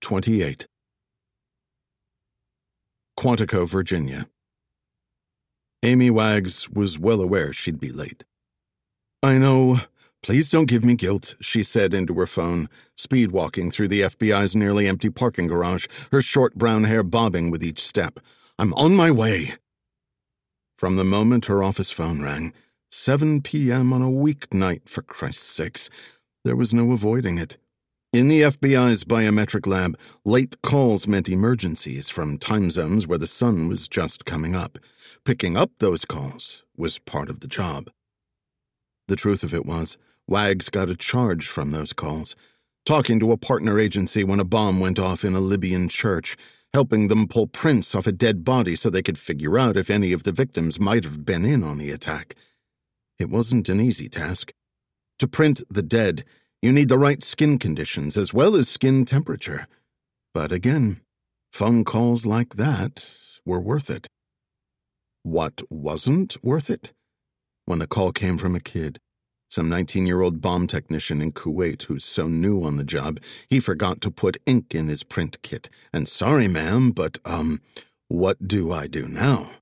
28. Quantico, Virginia. Amy Waggs was well aware she'd be late. "I know. Please don't give me guilt," she said into her phone, speed-walking through the FBI's nearly empty parking garage, her short brown hair bobbing with each step. "I'm on my way." From the moment her office phone rang, 7 p.m. on a weeknight, for Christ's sakes, there was no avoiding it. In the FBI's biometric lab, late calls meant emergencies from time zones where the sun was just coming up. Picking up those calls was part of the job. The truth of it was, Waggs got a charge from those calls, talking to a partner agency when a bomb went off in a Libyan church, helping them pull prints off a dead body so they could figure out if any of the victims might have been in on the attack. It wasn't an easy task. To print the dead, you need the right skin conditions as well as skin temperature. But again, phone calls like that were worth it. What wasn't worth it? When the call came from a kid, some 19-year-old bomb technician in Kuwait who's so new on the job, he forgot to put ink in his print kit. And sorry, ma'am, but, what do I do now?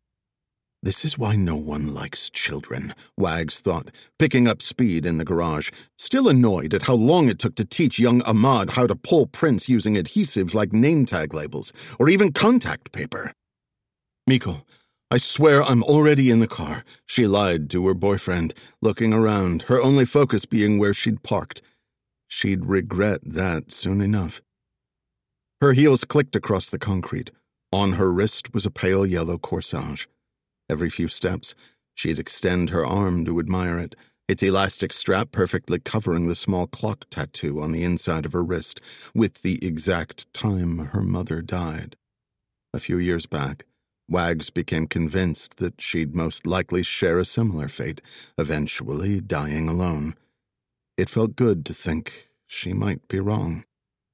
This is why no one likes children, Waggs thought, picking up speed in the garage, still annoyed at how long it took to teach young Ahmad how to pull prints using adhesives like name tag labels, or even contact paper. "Miko, I swear I'm already in the car," she lied to her boyfriend, looking around, her only focus being where she'd parked. She'd regret that soon enough. Her heels clicked across the concrete. On her wrist was a pale yellow corsage. Every few steps, she'd extend her arm to admire it, its elastic strap perfectly covering the small clock tattoo on the inside of her wrist, with the exact time her mother died. A few years back, Waggs became convinced that she'd most likely share a similar fate, eventually dying alone. It felt good to think she might be wrong.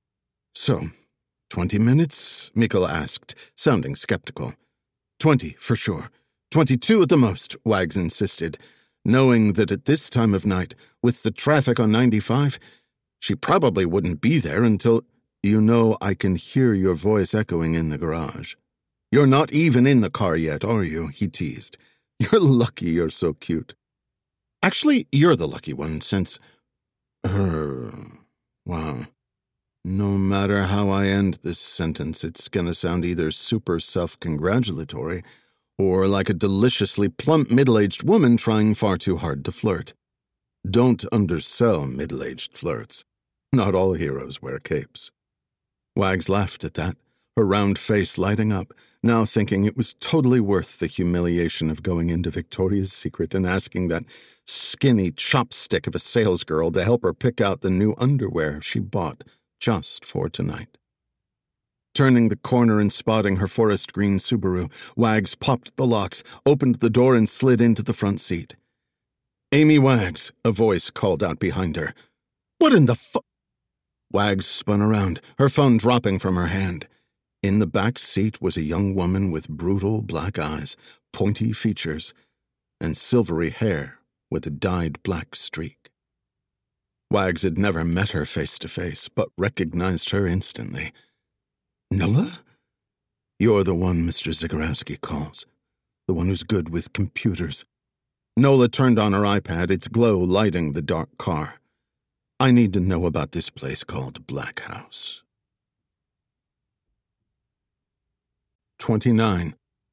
"So, 20 minutes?" Mikkel asked, sounding skeptical. 20, for sure. 22 at the most," Waggs insisted, knowing that at this time of night, with the traffic on 95, she probably wouldn't be there until— "You know I can hear your voice echoing in the garage. You're not even in the car yet, are you?" he teased. "You're lucky you're so cute. Actually, you're the lucky one, since— Wow. No matter how I end this sentence, it's gonna sound either super self-congratulatory or like a deliciously plump middle-aged woman trying far too hard to flirt. Don't undersell middle-aged flirts. Not all heroes wear capes." Waggs laughed at that, her round face lighting up, now thinking it was totally worth the humiliation of going into Victoria's Secret and asking that skinny chopstick of a salesgirl to help her pick out the new underwear she bought just for tonight. Turning the corner and spotting her forest green Subaru, Waggs popped the locks, opened the door, and slid into the front seat. "Amy Waggs," a voice called out behind her. "What in the fu—" Waggs spun around, her phone dropping from her hand. In the back seat was a young woman with brutal black eyes, pointy features, and silvery hair with a dyed black streak. Waggs had never met her face to face, but recognized her instantly. "Nola? You're the one Mr. Zagorowski calls. The one who's good with computers." Nola turned on her iPad, its glow lighting the dark car. "I need to know about this place called Black House." 29.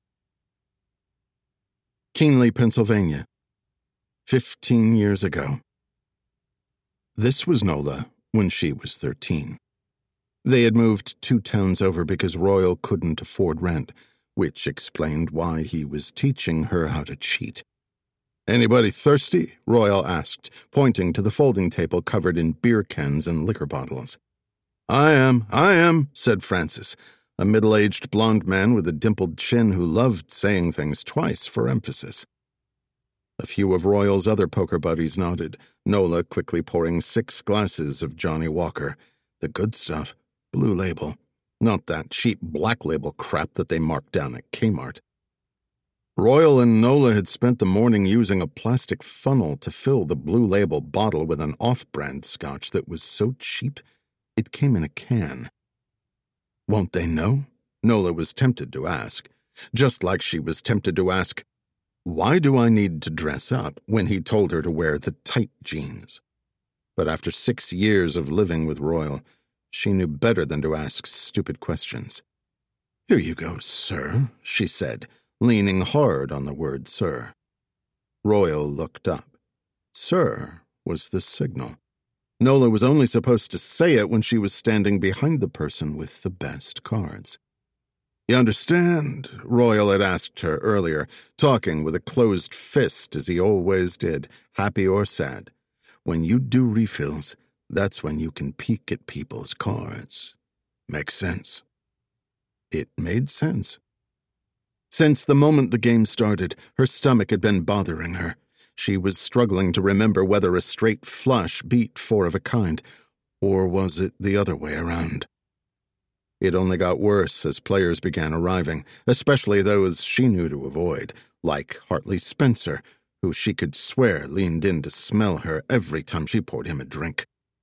Keenly, Pennsylvania. 15 years ago. This was Nola when she was 13. They had moved 2 towns over because Royal couldn't afford rent, which explained why he was teaching her how to cheat. "Anybody thirsty?" Royal asked, pointing to the folding table covered in beer cans and liquor bottles. I am," said Francis, a middle-aged blonde man with a dimpled chin who loved saying things twice for emphasis. A few of Royal's other poker buddies nodded, Nola quickly pouring 6 glasses of Johnny Walker, the good stuff. Blue Label, not that cheap Black Label crap that they marked down at Kmart. Royal and Nola had spent the morning using a plastic funnel to fill the Blue Label bottle with an off-brand scotch that was so cheap it came in a can. Won't they know? Nola was tempted to ask, just like she was tempted to ask, why do I need to dress up, when he told her to wear the tight jeans? But after 6 years of living with Royal, she knew better than to ask stupid questions. Here you go, sir, she said, leaning hard on the word sir. Royal looked up. Sir was the signal. Nola was only supposed to say it when she was standing behind the person with the best cards. You understand? Royal had asked her earlier, talking with a closed fist as he always did, happy or sad. When you do refills, that's when you can peek at people's cards. Makes sense? It made sense. Since the moment the game started, her stomach had been bothering her. She was struggling to remember whether a straight flush beat 4 of a kind, or was it the other way around? It only got worse as players began arriving, especially those she knew to avoid, like Hartley Spencer, who she could swear leaned in to smell her every time she poured him a drink.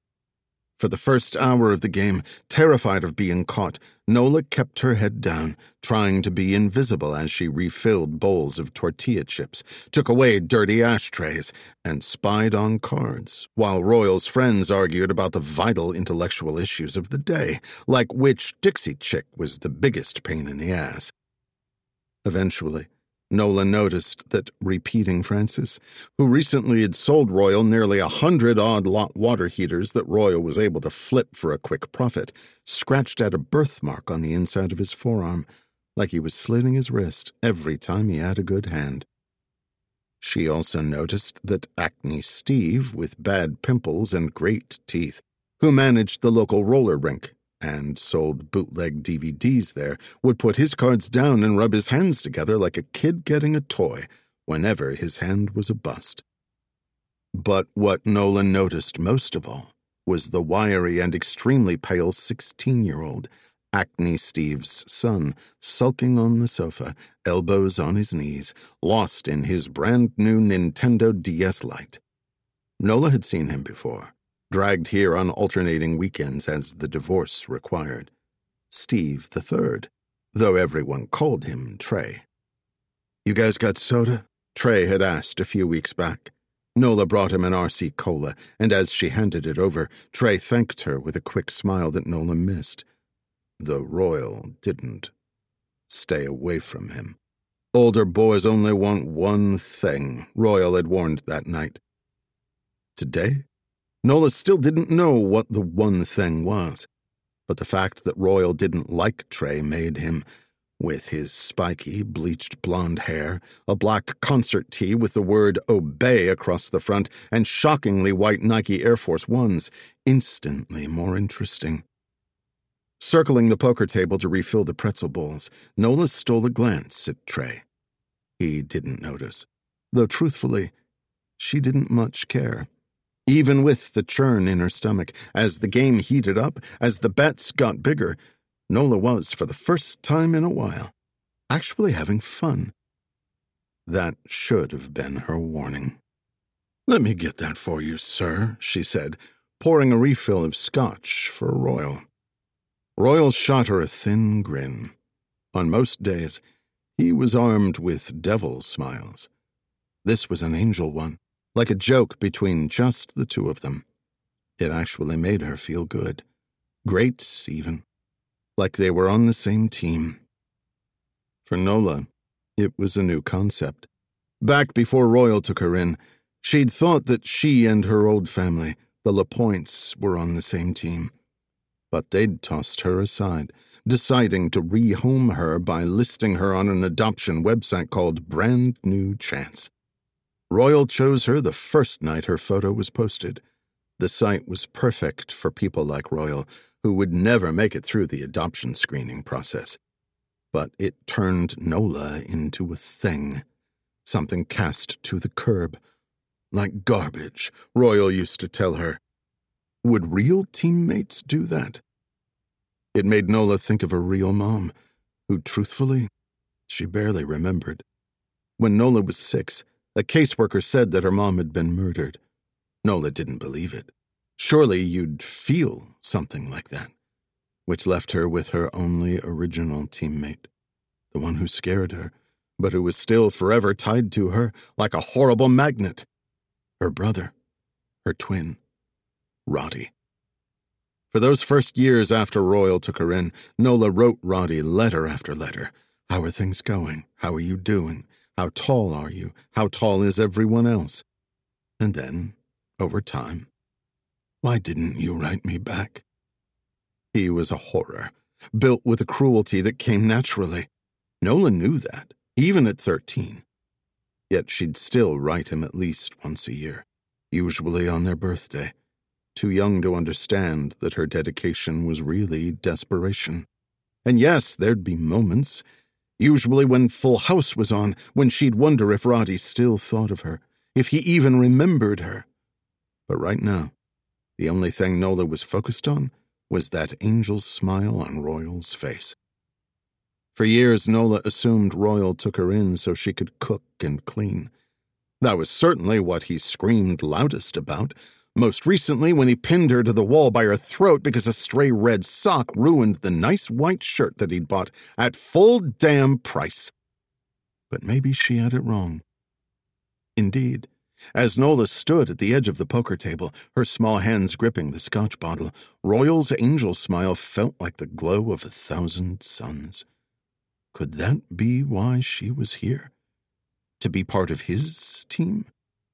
For the first hour of the game, terrified of being caught, Nola kept her head down, trying to be invisible as she refilled bowls of tortilla chips, took away dirty ashtrays, and spied on cards, while Royal's friends argued about the vital intellectual issues of the day, like which Dixie chick was the biggest pain in the ass. Eventually, Nola noticed that Repeating Francis, who recently had sold Royal nearly 100-odd lot water heaters that Royal was able to flip for a quick profit, scratched out a birthmark on the inside of his forearm, like he was slitting his wrist every time he had a good hand. She also noticed that Acne Steve, with bad pimples and great teeth, who managed the local roller rink and sold bootleg DVDs there, would put his cards down and rub his hands together like a kid getting a toy whenever his hand was a bust. But what Nola noticed most of all was the wiry and extremely pale 16-year-old, Acne Steve's son, sulking on the sofa, elbows on his knees, lost in his brand-new Nintendo DS Lite. Nola had seen him before, dragged here on alternating weekends as the divorce required. Steve the Third, though everyone called him Trey. You guys got soda? Trey had asked a few weeks back. Nola brought him an RC Cola, and as she handed it over, Trey thanked her with a quick smile that Nola missed. The Royal didn't. Stay away from him. Older boys only want one thing, Royal had warned that night. Today, Nola still didn't know what the one thing was, but the fact that Royal didn't like Trey made him, with his spiky, bleached blonde hair, a black concert tee with the word Obey across the front, and shockingly white Nike Air Force Ones, instantly more interesting. Circling the poker table to refill the pretzel bowls, Nola stole a glance at Trey. He didn't notice, though truthfully, she didn't much care. Even with the churn in her stomach, as the game heated up, as the bets got bigger, Nola was, for the first time in a while, actually having fun. That should have been her warning. Let me get that for you, sir, she said, pouring a refill of scotch for Royal. Royal shot her a thin grin. On most days, he was armed with devil smiles. This was an angel one, like a joke between just the two of them. It actually made her feel good. Great, even. Like they were on the same team. For Nola, it was a new concept. Back before Royal took her in, she'd thought that she and her old family, the LaPointes, were on the same team. But they'd tossed her aside, deciding to rehome her by listing her on an adoption website called Brand New Chance. Royal chose her the first night her photo was posted. The site was perfect for people like Royal, who would never make it through the adoption screening process. But it turned Nola into a thing, something cast to the curb. Like garbage, Royal used to tell her. Would real teammates do that? It made Nola think of her real mom, who, truthfully, she barely remembered. When Nola was 6, a caseworker said that her mom had been murdered. Nola didn't believe it. Surely you'd feel something like that. which left her with her only original teammate, the one who scared her, but who was still forever tied to her like a horrible magnet. Her brother, her twin, Roddy. For those first years after Royal took her in, Nola wrote Roddy letter after letter. How are things going? How are you doing? How tall are you? How tall is everyone else? And then, over time, why didn't you write me back? He was a horror, built with a cruelty that came naturally. Nola knew that, even at 13. Yet she'd still write him at least once a year, usually on their birthday, too young to understand that her dedication was really desperation. And yes, there'd be moments, usually when Full House was on, when she'd wonder if Roddy still thought of her, if he even remembered her. But right now, the only thing Nola was focused on was that angel's smile on Royal's face. For years, Nola assumed Royal took her in so she could cook and clean. That was certainly what he screamed loudest about, most recently when he pinned her to the wall by her throat because a stray red sock ruined the nice white shirt that he'd bought at full damn price. But maybe she had it wrong. Indeed, as Nola stood at the edge of the poker table, her small hands gripping the scotch bottle, Royal's angel smile felt like the glow of 1,000 suns. Could that be why she was here? To be part of his team?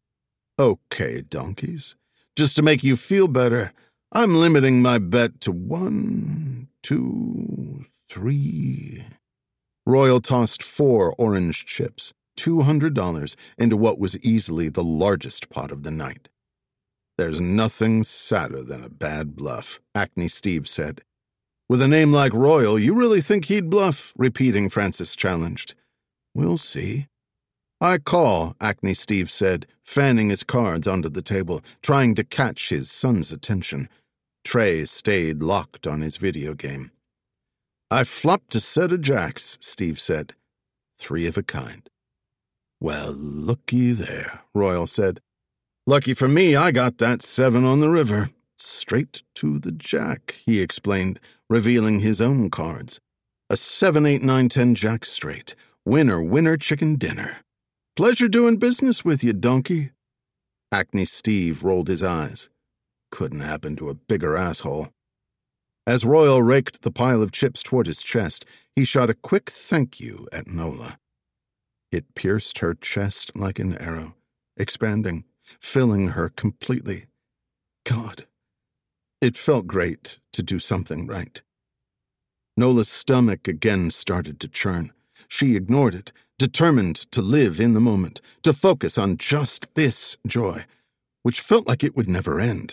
Okay, donkeys. Just to make you feel better, I'm limiting my bet to 1, 2, 3. Royal tossed 4 orange chips, $200, into what was easily the largest pot of the night. There's nothing sadder than a bad bluff, Acne Steve said. With a name like Royal, you really think he'd bluff? Repeating, Francis challenged. We'll see. I call, Acne Steve said, fanning his cards onto the table, trying to catch his son's attention. Trey stayed locked on his video game. I flopped a set of jacks, Steve said. 3 of a kind. Well, looky there, Royal said. Lucky for me, I got that 7 on the river. Straight to the jack, he explained, revealing his own cards. A 7, 8, 9, 10 jack straight. Winner, winner, chicken dinner. Pleasure doing business with you, donkey. Acne Steve rolled his eyes. Couldn't happen to a bigger asshole. As Royal raked the pile of chips toward his chest, he shot a quick thank you at Nola. It pierced her chest like an arrow, expanding, filling her completely. God, it felt great to do something right. Nola's stomach again started to churn. She ignored it, determined to live in the moment, to focus on just this joy, which felt like it would never end.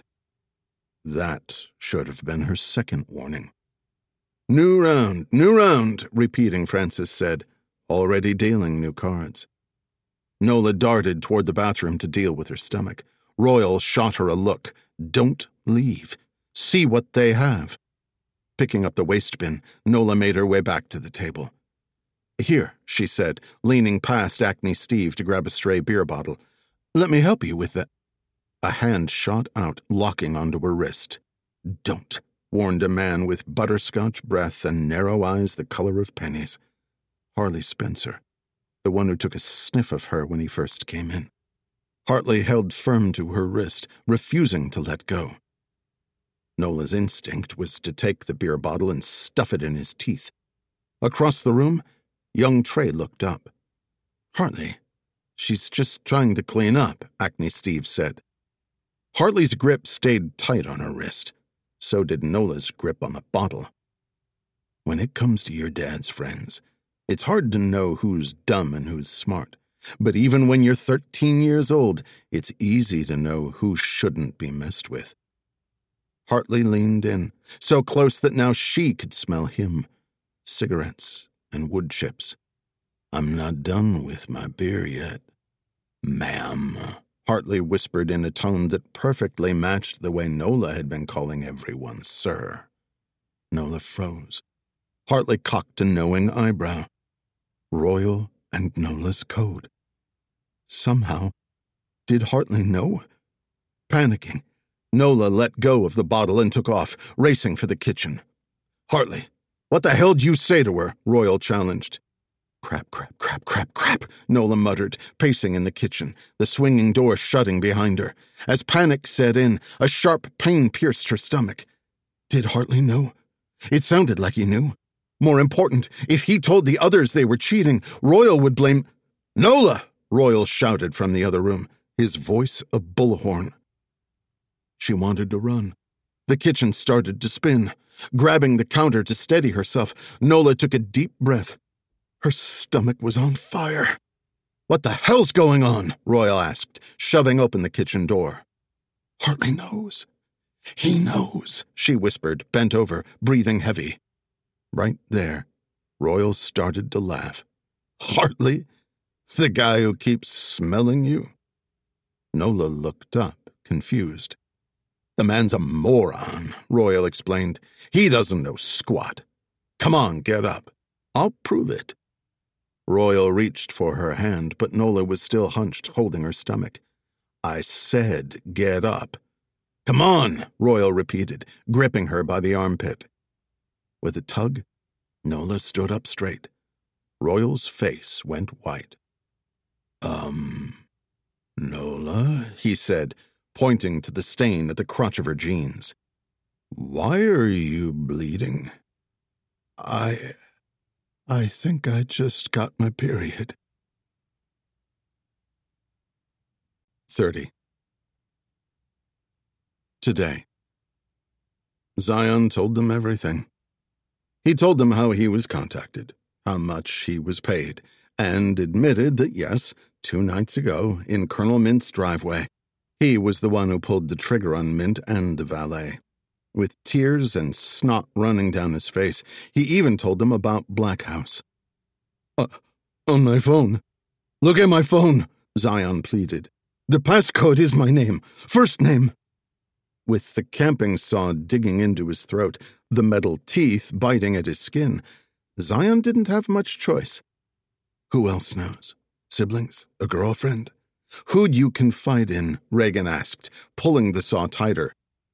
That should have been her second warning. New round, repeating, Francis said, already dealing new cards. Nola darted toward the bathroom to deal with her stomach. Royal shot her a look. Don't leave. See what they have. Picking up the waste bin, Nola made her way back to the table. Here, she said, leaning past Acne Steve to grab a stray beer bottle. Let me help you with that. A hand shot out, locking onto her wrist. Don't, warned a man with butterscotch breath and narrow eyes the color of pennies. Harley Spencer, the one who took a sniff of her when he first came in. Hartley held firm to her wrist, refusing to let go. Nola's instinct was to take the beer bottle and stuff it in his teeth. Across the room, young Trey looked up. Hartley, she's just trying to clean up, Acne Steve said. Hartley's grip stayed tight on her wrist. So did Nola's grip on the bottle. When it comes to your dad's friends, it's hard to know who's dumb and who's smart. But even when you're 13 years old, it's easy to know who shouldn't be messed with. Hartley leaned in, so close that now she could smell him. Cigarettes and wood chips. I'm not done with my beer yet. Ma'am, Hartley whispered in a tone that perfectly matched the way Nola had been calling everyone sir. Nola froze. Hartley cocked a knowing eyebrow. Royal and Nola's code. Somehow, did Hartley know? Panicking, Nola let go of the bottle and took off, racing for the kitchen. Hartley, what the hell did you say to her? Royal challenged. Crap, crap, crap, crap, crap, Nola muttered, pacing in the kitchen, the swinging door shutting behind her. As panic set in, a sharp pain pierced her stomach. Did Hartley know? It sounded like he knew. More important, if he told the others they were cheating, Royal would blame... Nola! Royal shouted from the other room, his voice a bullhorn. She wanted to run. The kitchen started to spin. Grabbing the counter to steady herself, Nola took a deep breath. Her stomach was on fire. What the hell's going on? Royal asked, shoving open the kitchen door. Hartley knows. He knows, she whispered, bent over, breathing heavy. Right there, Royal started to laugh. Hartley? The guy who keeps smelling you? Nola looked up, confused. The man's a moron, Royal explained. He doesn't know squat. Come on, get up. I'll prove it. Royal reached for her hand, but Nola was still hunched, holding her stomach. I said get up. Come on, Royal repeated, gripping her by the armpit. With a tug, Nola stood up straight. Royal's face went white. Nola, he said, pointing to the stain at the crotch of her jeans. Why are you bleeding? I think I just got my period. 30. Today. Zion told them everything. He told them how he was contacted, how much he was paid, and admitted that yes, 2 nights ago, in Colonel Mint's driveway, he was the one who pulled the trigger on Mint and the valet. With tears and snot running down his face, he even told them about Black House. On my phone. Look at my phone, Zion pleaded. The passcode is my name, first name. With the camping saw digging into his throat, the metal teeth biting at his skin, Zion didn't have much choice. Who else knows? Siblings? A girlfriend? Who'd you confide in? Reagan asked, pulling the saw tighter.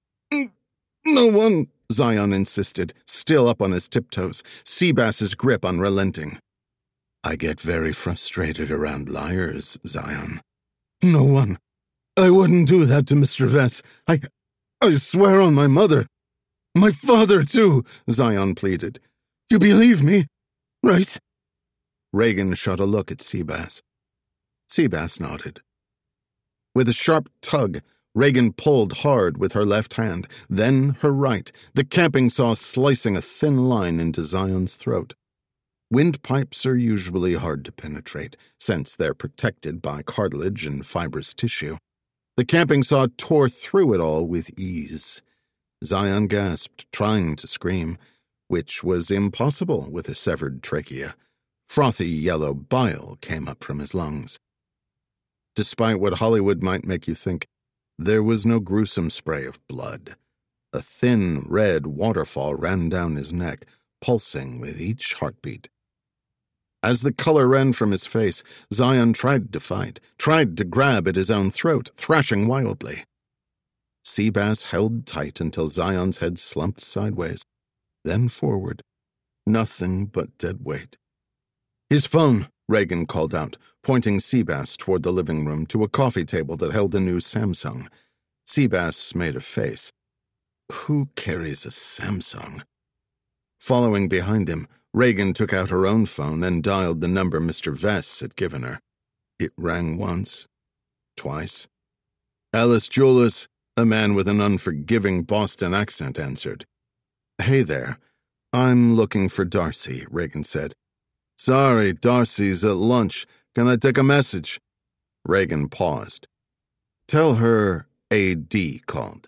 No one, Zion insisted, still up on his tiptoes, Seabass's grip unrelenting. I get very frustrated around liars, Zion. No one. I wouldn't do that to Mr. Vess. I swear on my mother. My father, too, Zion pleaded. You believe me, right? Reagan shot a look at Seabass. Seabass nodded. With a sharp tug, Reagan pulled hard with her left hand, then her right, the camping saw slicing a thin line into Zion's throat. Windpipes are usually hard to penetrate, since they're protected by cartilage and fibrous tissue. The camping saw tore through it all with ease. Zion gasped, trying to scream, which was impossible with a severed trachea. Frothy yellow bile came up from his lungs. Despite what Hollywood might make you think, there was no gruesome spray of blood. A thin, red waterfall ran down his neck, pulsing with each heartbeat. As the color ran from his face, Zion tried to fight, tried to grab at his own throat, thrashing wildly. Seabass held tight until Zion's head slumped sideways, then forward. Nothing but dead weight. His phone, Reagan called out, pointing Seabass toward the living room to a coffee table that held a new Samsung. Seabass made a face. Who carries a Samsung? Following behind him, Reagan took out her own phone and dialed the number Mr. Vess had given her. It rang once, twice. Alice Julius, a man with an unforgiving Boston accent, answered. Hey there. I'm looking for Darcy, Reagan said. Sorry, Darcy's at lunch. Can I take a message? Reagan paused. Tell her A.D. called.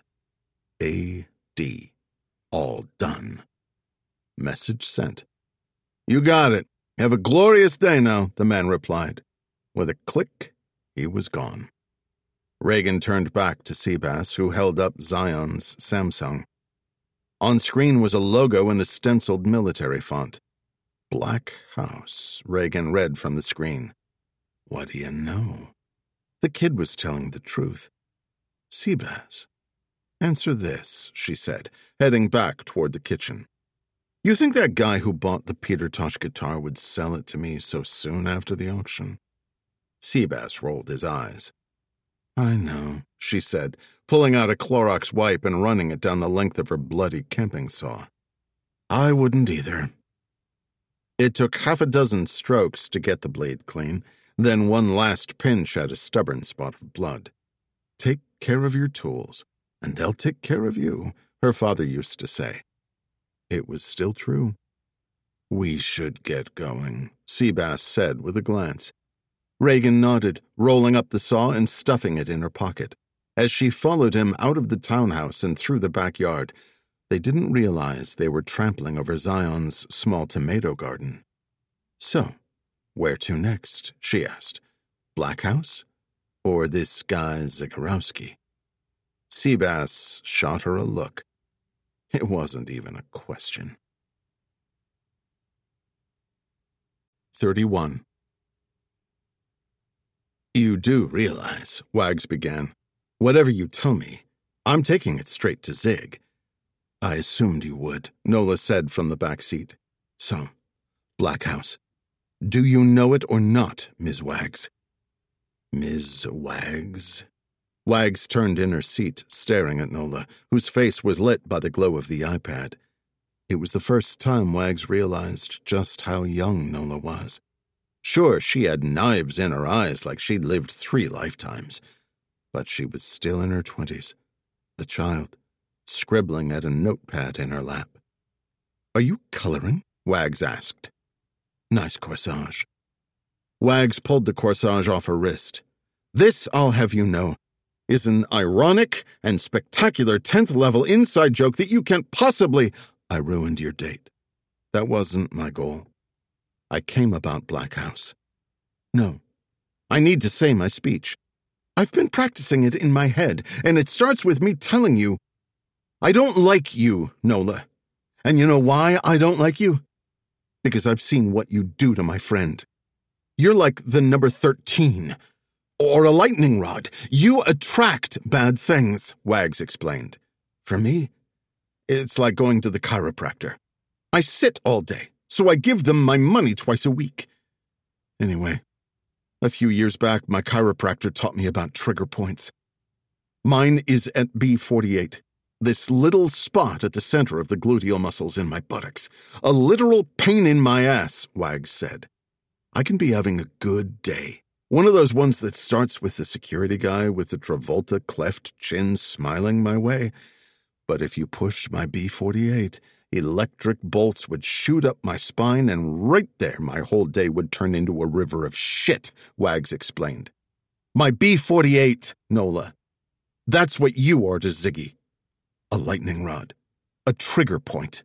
A.D. All done. Message sent. You got it. Have a glorious day now, the man replied. With a click, he was gone. Reagan turned back to Seabass, who held up Zion's Samsung. On screen was a logo in a stenciled military font. Black House, Reagan read from the screen. What do you know? The kid was telling the truth. Seabass. Answer this, she said, heading back toward the kitchen. You think that guy who bought the Peter Tosh guitar would sell it to me so soon after the auction? Seabass rolled his eyes. I know, she said, pulling out a Clorox wipe and running it down the length of her bloody camping saw. I wouldn't either. It took half a dozen strokes to get the blade clean, then one last pinch at a stubborn spot of blood. Take care of your tools, and they'll take care of you, her father used to say. It was still true. We should get going, Seabass said with a glance. Reagan nodded, rolling up the saw and stuffing it in her pocket. As she followed him out of the townhouse and through the backyard, they didn't realize they were trampling over Zion's small tomato garden. So, where to next, she asked. Black House? Or this guy Zagorowski? Seabass shot her a look. It wasn't even a question. 31. You do realize, Wags began, whatever you tell me, I'm taking it straight to Zig. I assumed you would, Nola said from the back seat. So, Black House. Do you know it or not, Ms. Wags? Ms. Wags? Wags turned in her seat, staring at Nola, whose face was lit by the glow of the iPad. It was the first time Wags realized just how young Nola was. Sure, she had knives in her eyes like she'd lived 3 lifetimes, but she was still in her 20s, the child, scribbling at a notepad in her lap. Are you coloring? Wags asked. Nice corsage. Wags pulled the corsage off her wrist. This, I'll have you know, is an ironic and spectacular 10th-level inside joke that you can't possibly— I ruined your date. That wasn't my goal. I came about Black House. No, I need to say my speech. I've been practicing it in my head, and it starts with me telling you, I don't like you, Nola. And you know why I don't like you? Because I've seen what you do to my friend. You're like the number 13, or a lightning rod. You attract bad things, Wags explained. For me, it's like going to the chiropractor. I sit all day, so I give them my money twice a week. Anyway, a few years back, my chiropractor taught me about trigger points. Mine is at B48, this little spot at the center of the gluteal muscles in my buttocks. A literal pain in my ass, Wags said. I can be having a good day. One of those ones that starts with the security guy with the Travolta cleft chin smiling my way. But if you pushed my B48, electric bolts would shoot up my spine, and right there my whole day would turn into a river of shit, Wags explained. My B48, Nola. That's what you are to Ziggy. A lightning rod. A trigger point.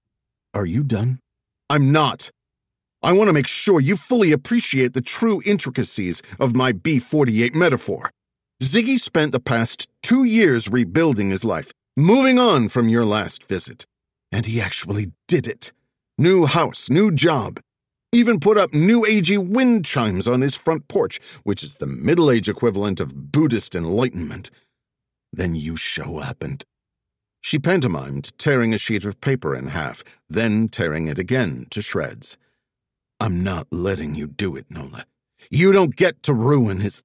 Are you done? I'm not. I want to make sure you fully appreciate the true intricacies of my B48 metaphor. Ziggy spent the past 2 years rebuilding his life, moving on from your last visit. And he actually did it. New house, new job. Even put up new agey wind chimes on his front porch, which is the middle-age equivalent of Buddhist enlightenment. Then you show up and— She pantomimed, tearing a sheet of paper in half, then tearing it again to shreds. I'm not letting you do it, Nola. You don't get to ruin his—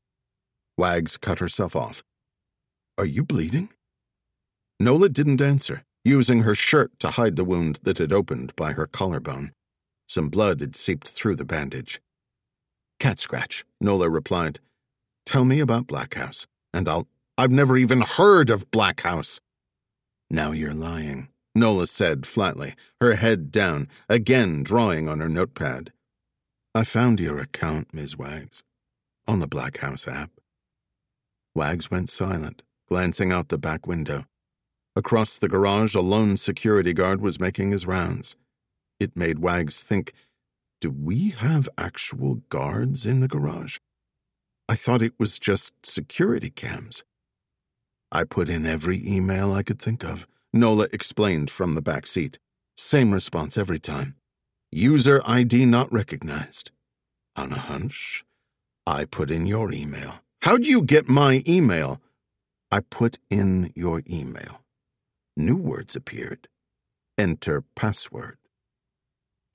Wags cut herself off. Are you bleeding? Nola didn't answer, using her shirt to hide the wound that had opened by her collarbone. Some blood had seeped through the bandage. Cat scratch, Nola replied. Tell me about Black House, and I've never even heard of Black House. Now you're lying, Nola said flatly, her head down, again drawing on her notepad. I found your account, Ms. Wags, on the Black House app. Wags went silent, glancing out the back window. Across the garage, a lone security guard was making his rounds. It made Wags think, do we have actual guards in the garage? I thought it was just security cams. I put in every email I could think of, Nola explained from the back seat. Same response every time. User ID not recognized. On a hunch, I put in your email. How'd you get my email? I put in your email. New words appeared. Enter password.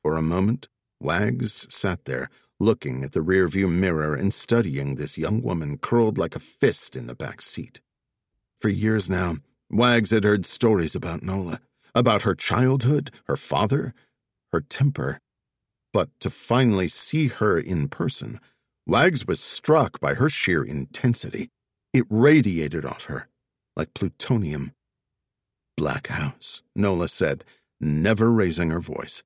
For a moment, Wags sat there, looking at the rearview mirror and studying this young woman curled like a fist in the back seat. For years now, Wags had heard stories about Nola, about her childhood, her father, her temper. But to finally see her in person, Wags was struck by her sheer intensity. It radiated off her, like plutonium. "Black House," Nola said, never raising her voice.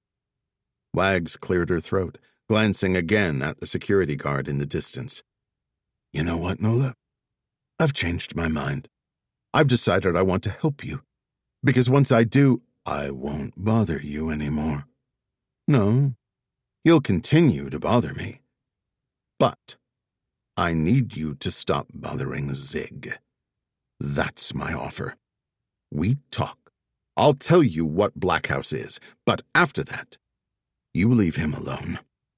Wags cleared her throat, glancing again at the security guard in the distance. "You know what, Nola? I've changed my mind. I've decided I want to help you, because once I do, I won't bother you anymore. No, you'll continue to bother me. But I need you to stop bothering Zig. That's my offer. We talk. I'll tell you what Black House is, but after that, you leave him alone.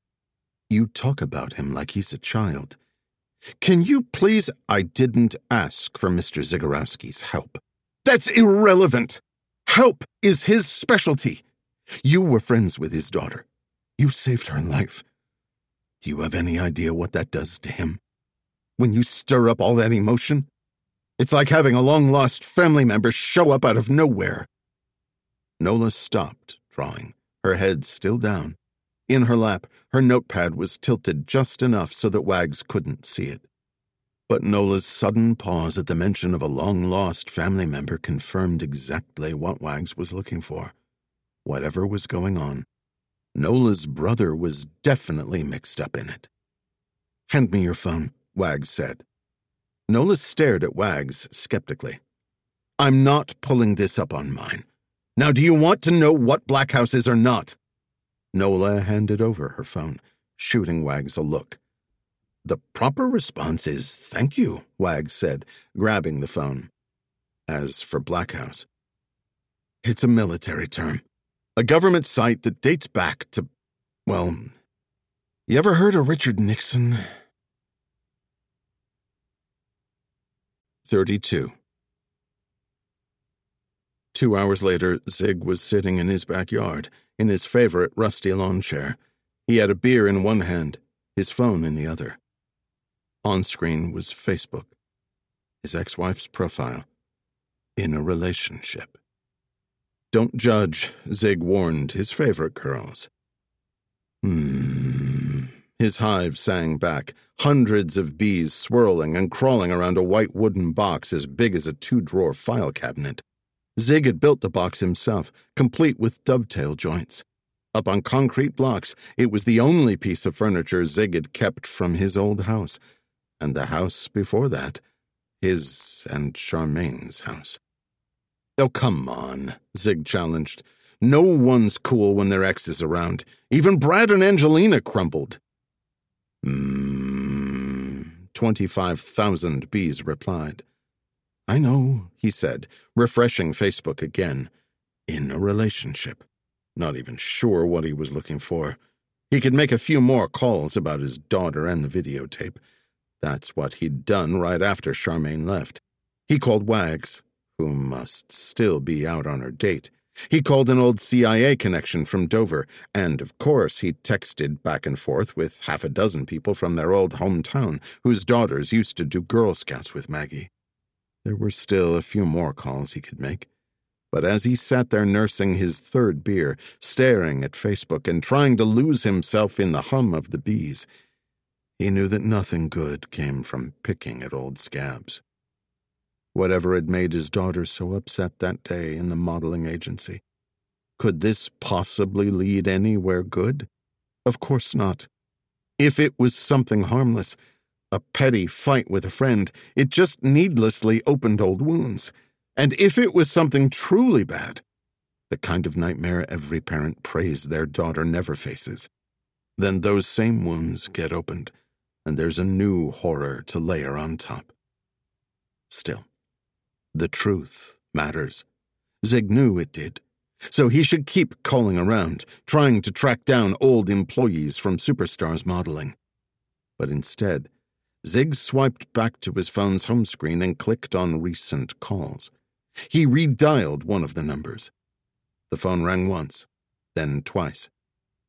You talk about him like he's a child. Can you please—" "I didn't ask for Mr. Zagorowski's help." "That's irrelevant. Help is his specialty. You were friends with his daughter. You saved her life. Do you have any idea what that does to him? When you stir up all that emotion, it's like having a long-lost family member show up out of nowhere." Nola stopped drawing, her head still down. In her lap, her notepad was tilted just enough so that Wags couldn't see it. But Nola's sudden pause at the mention of a long-lost family member confirmed exactly what Wags was looking for. Whatever was going on, Nola's brother was definitely mixed up in it. "Hand me your phone," Wags said. Nola stared at Wags skeptically. "I'm not pulling this up on mine. Now, do you want to know what Black House is or not?" Nola handed over her phone, shooting Wags a look. "The proper response is thank you," Wags said, grabbing the phone. As for Black House, it's a military term. A government site that dates back to, well, you ever heard of Richard Nixon? 32. 2 hours later, Zig was sitting in his backyard, in his favorite rusty lawn chair. He had a beer in one hand, his phone in the other. On screen was Facebook, his ex-wife's profile. In a relationship. "Don't judge," Zig warned his favorite girls. His hive sang back, hundreds of bees swirling and crawling around a white wooden box as big as a 2-drawer file cabinet. Zig had built the box himself, complete with dovetail joints. Up on concrete blocks, it was the only piece of furniture Zig had kept from his old house, and the house before that, his and Charmaine's house. "Oh, come on," Zig challenged. "No one's cool when their ex is around. Even Brad and Angelina crumbled." 25,000 bees replied. "I know," he said, refreshing Facebook again. In a relationship. Not even sure what he was looking for. He could make a few more calls about his daughter and the videotape. That's what he'd done right after Charmaine left. He called Wags, who must still be out on her date. He called an old CIA connection from Dover, and of course he texted back and forth with half a dozen people from their old hometown whose daughters used to do Girl Scouts with Maggie. There were still a few more calls he could make, but as he sat there nursing his third beer, staring at Facebook and trying to lose himself in the hum of the bees, he knew that nothing good came from picking at old scabs. Whatever had made his daughter so upset that day in the modeling agency, could this possibly lead anywhere good? Of course not. If it was something harmless, a petty fight with a friend, it just needlessly opened old wounds. And if it was something truly bad, the kind of nightmare every parent prays their daughter never faces, then those same wounds get opened, and there's a new horror to layer on top. Still, the truth matters. Zig knew it did. So he should keep calling around, trying to track down old employees from Superstars modeling. But instead, Zig swiped back to his phone's home screen and clicked on recent calls. He redialed one of the numbers. The phone rang once, then twice.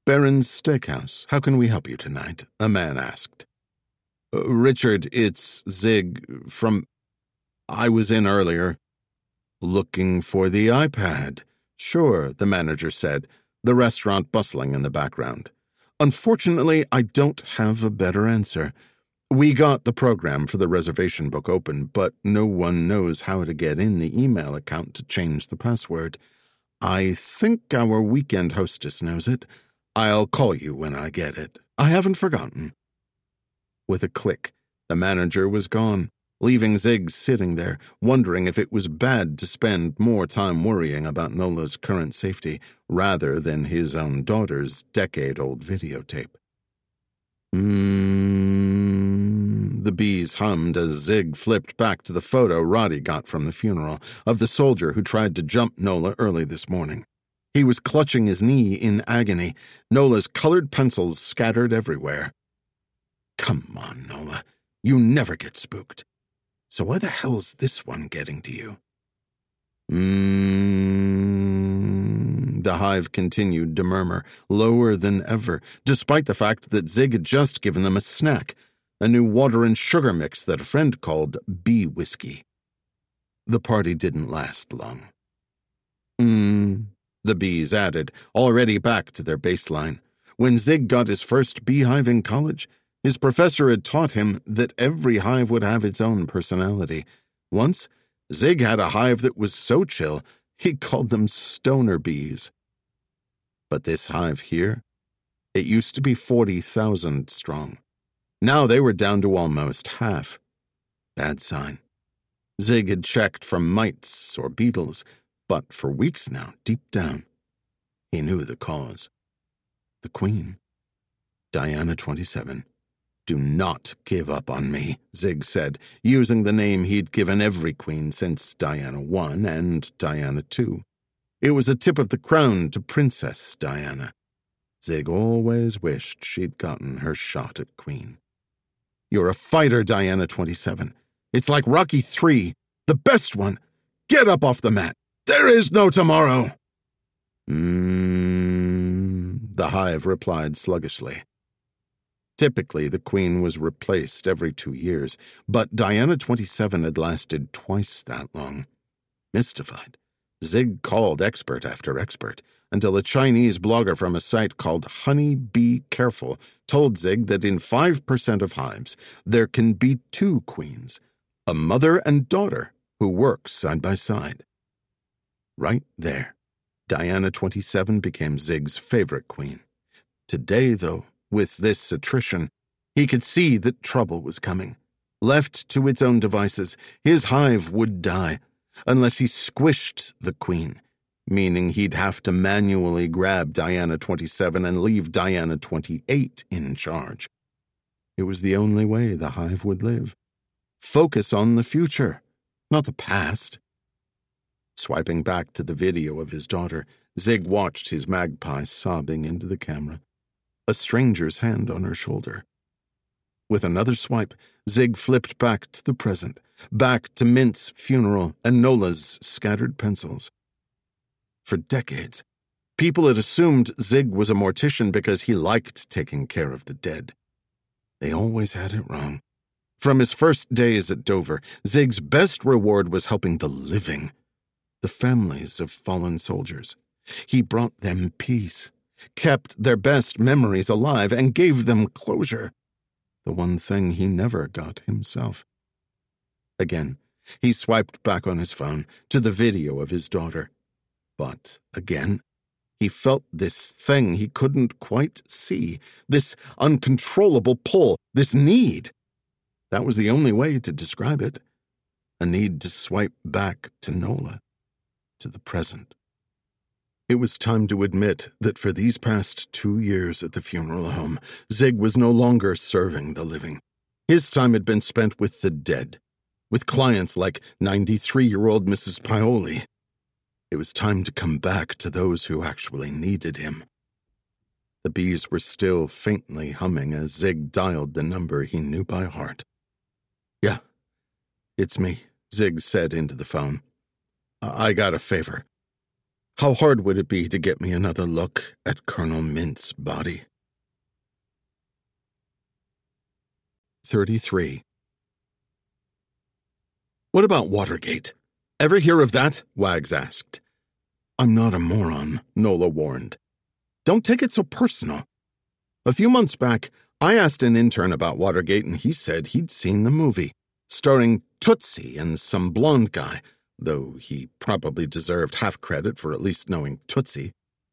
Barron's Steakhouse. How can we help you tonight? A man asked. Richard, it's Zig from... I was in earlier. Looking for the iPad. Sure, the manager said, the restaurant bustling in the background. Unfortunately, I don't have a better answer. We got the program for the reservation book open, but no one knows how to get in the email account to change the password. I think our weekend hostess knows it. I'll call you when I get it. I haven't forgotten. With a click, the manager was gone, leaving Zig sitting there, wondering if it was bad to spend more time worrying about Nola's current safety rather than his own daughter's decade-old videotape. The bees hummed as Zig flipped back to the photo Roddy got from the funeral of the soldier who tried to jump Nola early this morning. He was clutching his knee in agony, Nola's colored pencils scattered everywhere. Come on, Nola. You never get spooked. So why the hell's this one getting to you? The hive continued to murmur, lower than ever, despite the fact that Zig had just given them a snack, a new water and sugar mix that a friend called bee whiskey. The party didn't last long. The bees added, already back to their baseline. When Zig got his first beehive in college, his professor had taught him that every hive would have its own personality. Once, Zig had a hive that was so chill, he called them stoner bees. But this hive here, it used to be 40,000 strong. Now they were down to almost half. Bad sign. Zig had checked for mites or beetles, but for weeks now, deep down, he knew the cause. The Queen. Diana 27. Do not give up on me, Zig said, using the name he'd given every queen since Diana 1 and Diana 2. It was a tip of the crown to Princess Diana. Zig always wished she'd gotten her shot at queen. You're a fighter, Diana 27. It's like Rocky III, the best one. Get up off the mat. There is no tomorrow. The hive replied sluggishly. Typically, the queen was replaced every 2 years, but Diana 27 had lasted twice that long. Mystified, Zig called expert after expert, until a Chinese blogger from a site called Honey Bee Careful told Zig that in 5% of hives, there can be 2 queens, a mother and daughter, who work side by side. Right there, Diana 27 became Zig's favorite queen. Today, though, with this attrition, he could see that trouble was coming. Left to its own devices, his hive would die, unless he squished the queen, meaning he'd have to manually grab Diana 27 and leave Diana 28 in charge. It was the only way the hive would live. Focus on the future, not the past. Swiping back to the video of his daughter, Zig watched his magpie sobbing into the camera, a stranger's hand on her shoulder. With another swipe, Zig flipped back to the present, back to Mint's funeral and Nola's scattered pencils. For decades, people had assumed Zig was a mortician because he liked taking care of the dead. They always had it wrong. From his first days at Dover, Zig's best reward was helping the living, the families of fallen soldiers. He brought them peace, kept their best memories alive, and gave them closure. The one thing he never got himself. Again, he swiped back on his phone to the video of his daughter. But again, he felt this thing he couldn't quite see, this uncontrollable pull, this need. That was the only way to describe it. A need to swipe back to Nola, to the present. It was time to admit that for these past 2 years at the funeral home, Zig was no longer serving the living. His time had been spent with the dead, with clients like 93-year-old Mrs. Paoli. It was time to come back to those who actually needed him. The bees were still faintly humming as Zig dialed the number he knew by heart. Yeah, it's me, Zig said into the phone. I got a favor. How hard would it be to get me another look at Colonel Mint's body? 33. What about Watergate? Ever hear of that? Wags asked. I'm not a moron, Nola warned. Don't take it so personal. A few months back, I asked an intern about Watergate and he said he'd seen the movie, starring Tootsie and some blonde guy, though he probably deserved half credit for at least knowing Tootsie.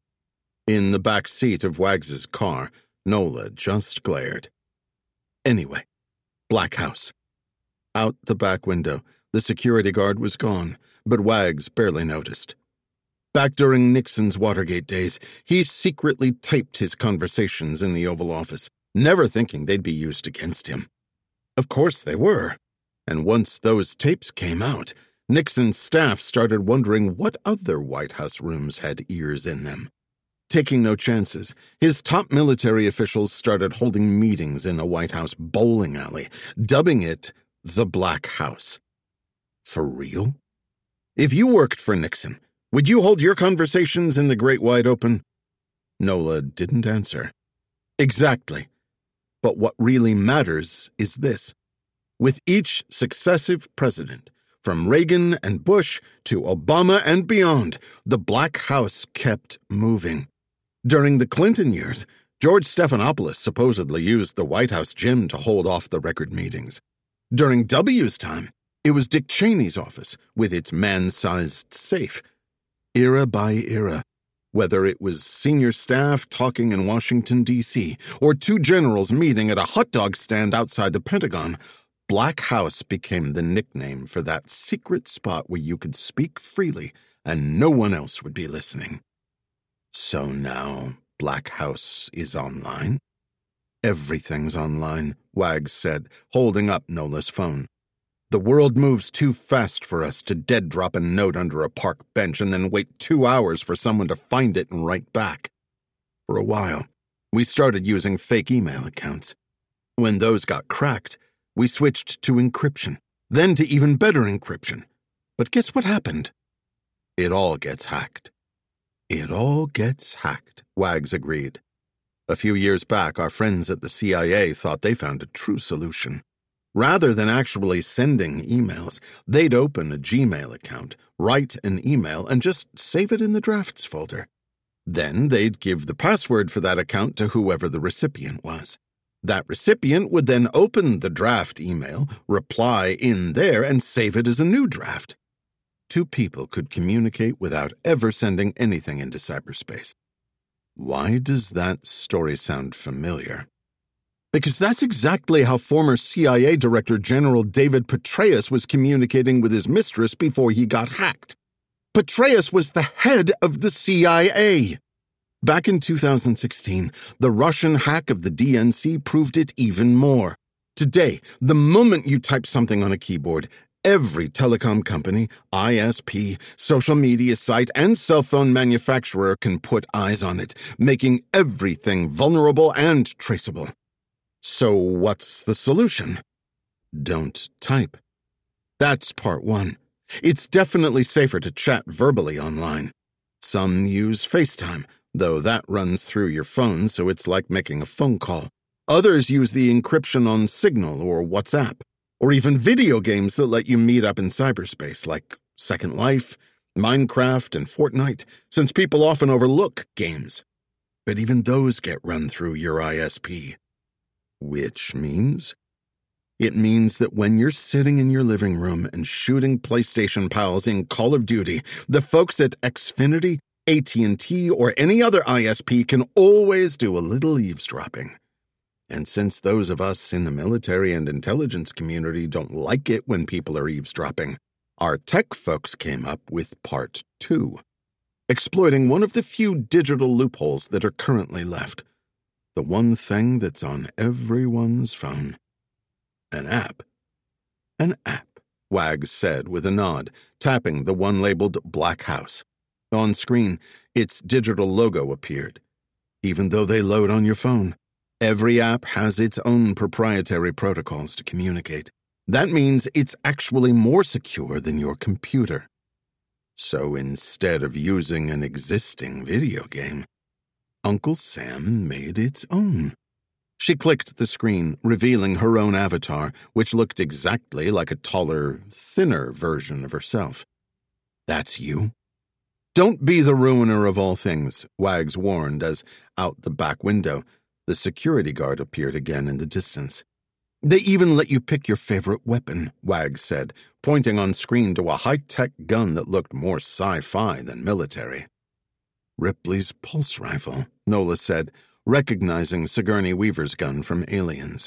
In the back seat of Wags's car, Nola just glared. Anyway, Black House. Out the back window, the security guard was gone, but Wags barely noticed. Back during Nixon's Watergate days, he secretly taped his conversations in the Oval Office, never thinking they'd be used against him. Of course they were. And once those tapes came out, Nixon's staff started wondering what other White House rooms had ears in them. Taking no chances, his top military officials started holding meetings in the White House bowling alley, dubbing it the Black House. For real? If you worked for Nixon, would you hold your conversations in the Great Wide Open? Nola didn't answer. Exactly. But what really matters is this. With each successive president, from Reagan and Bush to Obama and beyond, the Black House kept moving. During the Clinton years, George Stephanopoulos supposedly used the White House gym to hold off the record meetings. During W's time, it was Dick Cheney's office with its man-sized safe. Era by era, whether it was senior staff talking in Washington, D.C., or two generals meeting at a hot dog stand outside the Pentagon, Black House became the nickname for that secret spot where you could speak freely and no one else would be listening. So now Black House is online? Everything's online, Wags said, holding up Nola's phone. The world moves too fast for us to dead-drop a note under a park bench and then wait 2 hours for someone to find it and write back. For a while, we started using fake email accounts. When those got cracked, we switched to encryption, then to even better encryption. But guess what happened? It all gets hacked. It all gets hacked, Wags agreed. A few years back, our friends at the CIA thought they found a true solution. Rather than actually sending emails, they'd open a Gmail account, write an email, and just save it in the drafts folder. Then they'd give the password for that account to whoever the recipient was. That recipient would then open the draft email, reply in there, and save it as a new draft. Two people could communicate without ever sending anything into cyberspace. Why does that story sound familiar? Because that's exactly how former CIA Director General David Petraeus was communicating with his mistress before he got hacked. Petraeus was the head of the CIA. Back in 2016, the Russian hack of the DNC proved it even more. Today, the moment you type something on a keyboard, every telecom company, ISP, social media site, and cell phone manufacturer can put eyes on it, making everything vulnerable and traceable. So what's the solution? Don't type. That's part one. It's definitely safer to chat verbally online. Some use FaceTime, though that runs through your phone, so it's like making a phone call. Others use the encryption on Signal or WhatsApp, or even video games that let you meet up in cyberspace, like Second Life, Minecraft, and Fortnite, since people often overlook games. But even those get run through your ISP. Which means? It means that when you're sitting in your living room and shooting PlayStation pals in Call of Duty, the folks at Xfinity, AT&T, or any other ISP can always do a little eavesdropping. And since those of us in the military and intelligence community don't like it when people are eavesdropping, our tech folks came up with part two, exploiting one of the few digital loopholes that are currently left. The one thing that's on everyone's phone. An app. An app, Wags said with a nod, tapping the one labeled Black House. On screen, its digital logo appeared. Even though they load on your phone, every app has its own proprietary protocols to communicate. That means it's actually more secure than your computer. So instead of using an existing video game, Uncle Sam made its own. She clicked the screen, revealing her own avatar, which looked exactly like a taller, thinner version of herself. That's you? Don't be the ruiner of all things, Wags warned as, out the back window, the security guard appeared again in the distance. They even let you pick your favorite weapon, Wags said, pointing on screen to a high-tech gun that looked more sci-fi than military. Ripley's pulse rifle, Nola said, recognizing Sigourney Weaver's gun from Aliens.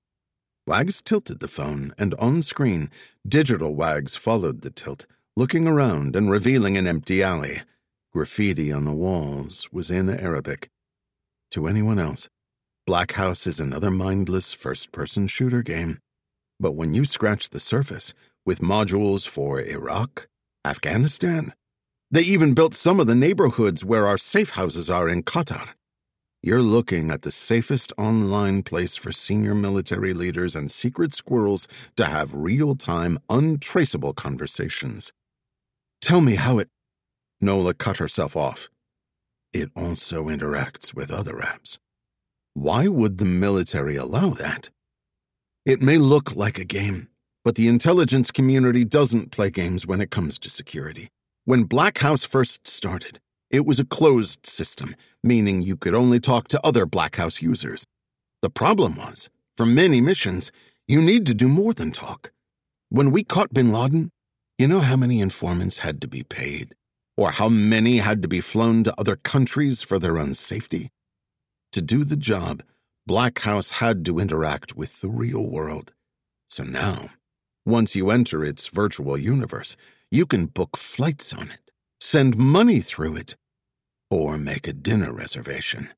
Wags tilted the phone, and on screen, digital Wags followed the tilt, looking around and revealing an empty alley. Graffiti on the walls was in Arabic. To anyone else, Black House is another mindless first-person shooter game. But when you scratch the surface, with modules for Iraq, Afghanistan, they even built some of the neighborhoods where our safe houses are in Qatar. You're looking at the safest online place for senior military leaders and secret squirrels to have real-time, untraceable conversations. Tell me how it... Nola cut herself off. It also interacts with other apps. Why would the military allow that? It may look like a game, but the intelligence community doesn't play games when it comes to security. When Black House first started, it was a closed system, meaning you could only talk to other Black House users. The problem was, for many missions, you need to do more than talk. When we caught bin Laden, you know how many informants had to be paid? Or how many had to be flown to other countries for their own safety? To do the job, Black House had to interact with the real world. So now, once you enter its virtual universe, you can book flights on it, send money through it, or make a dinner reservation.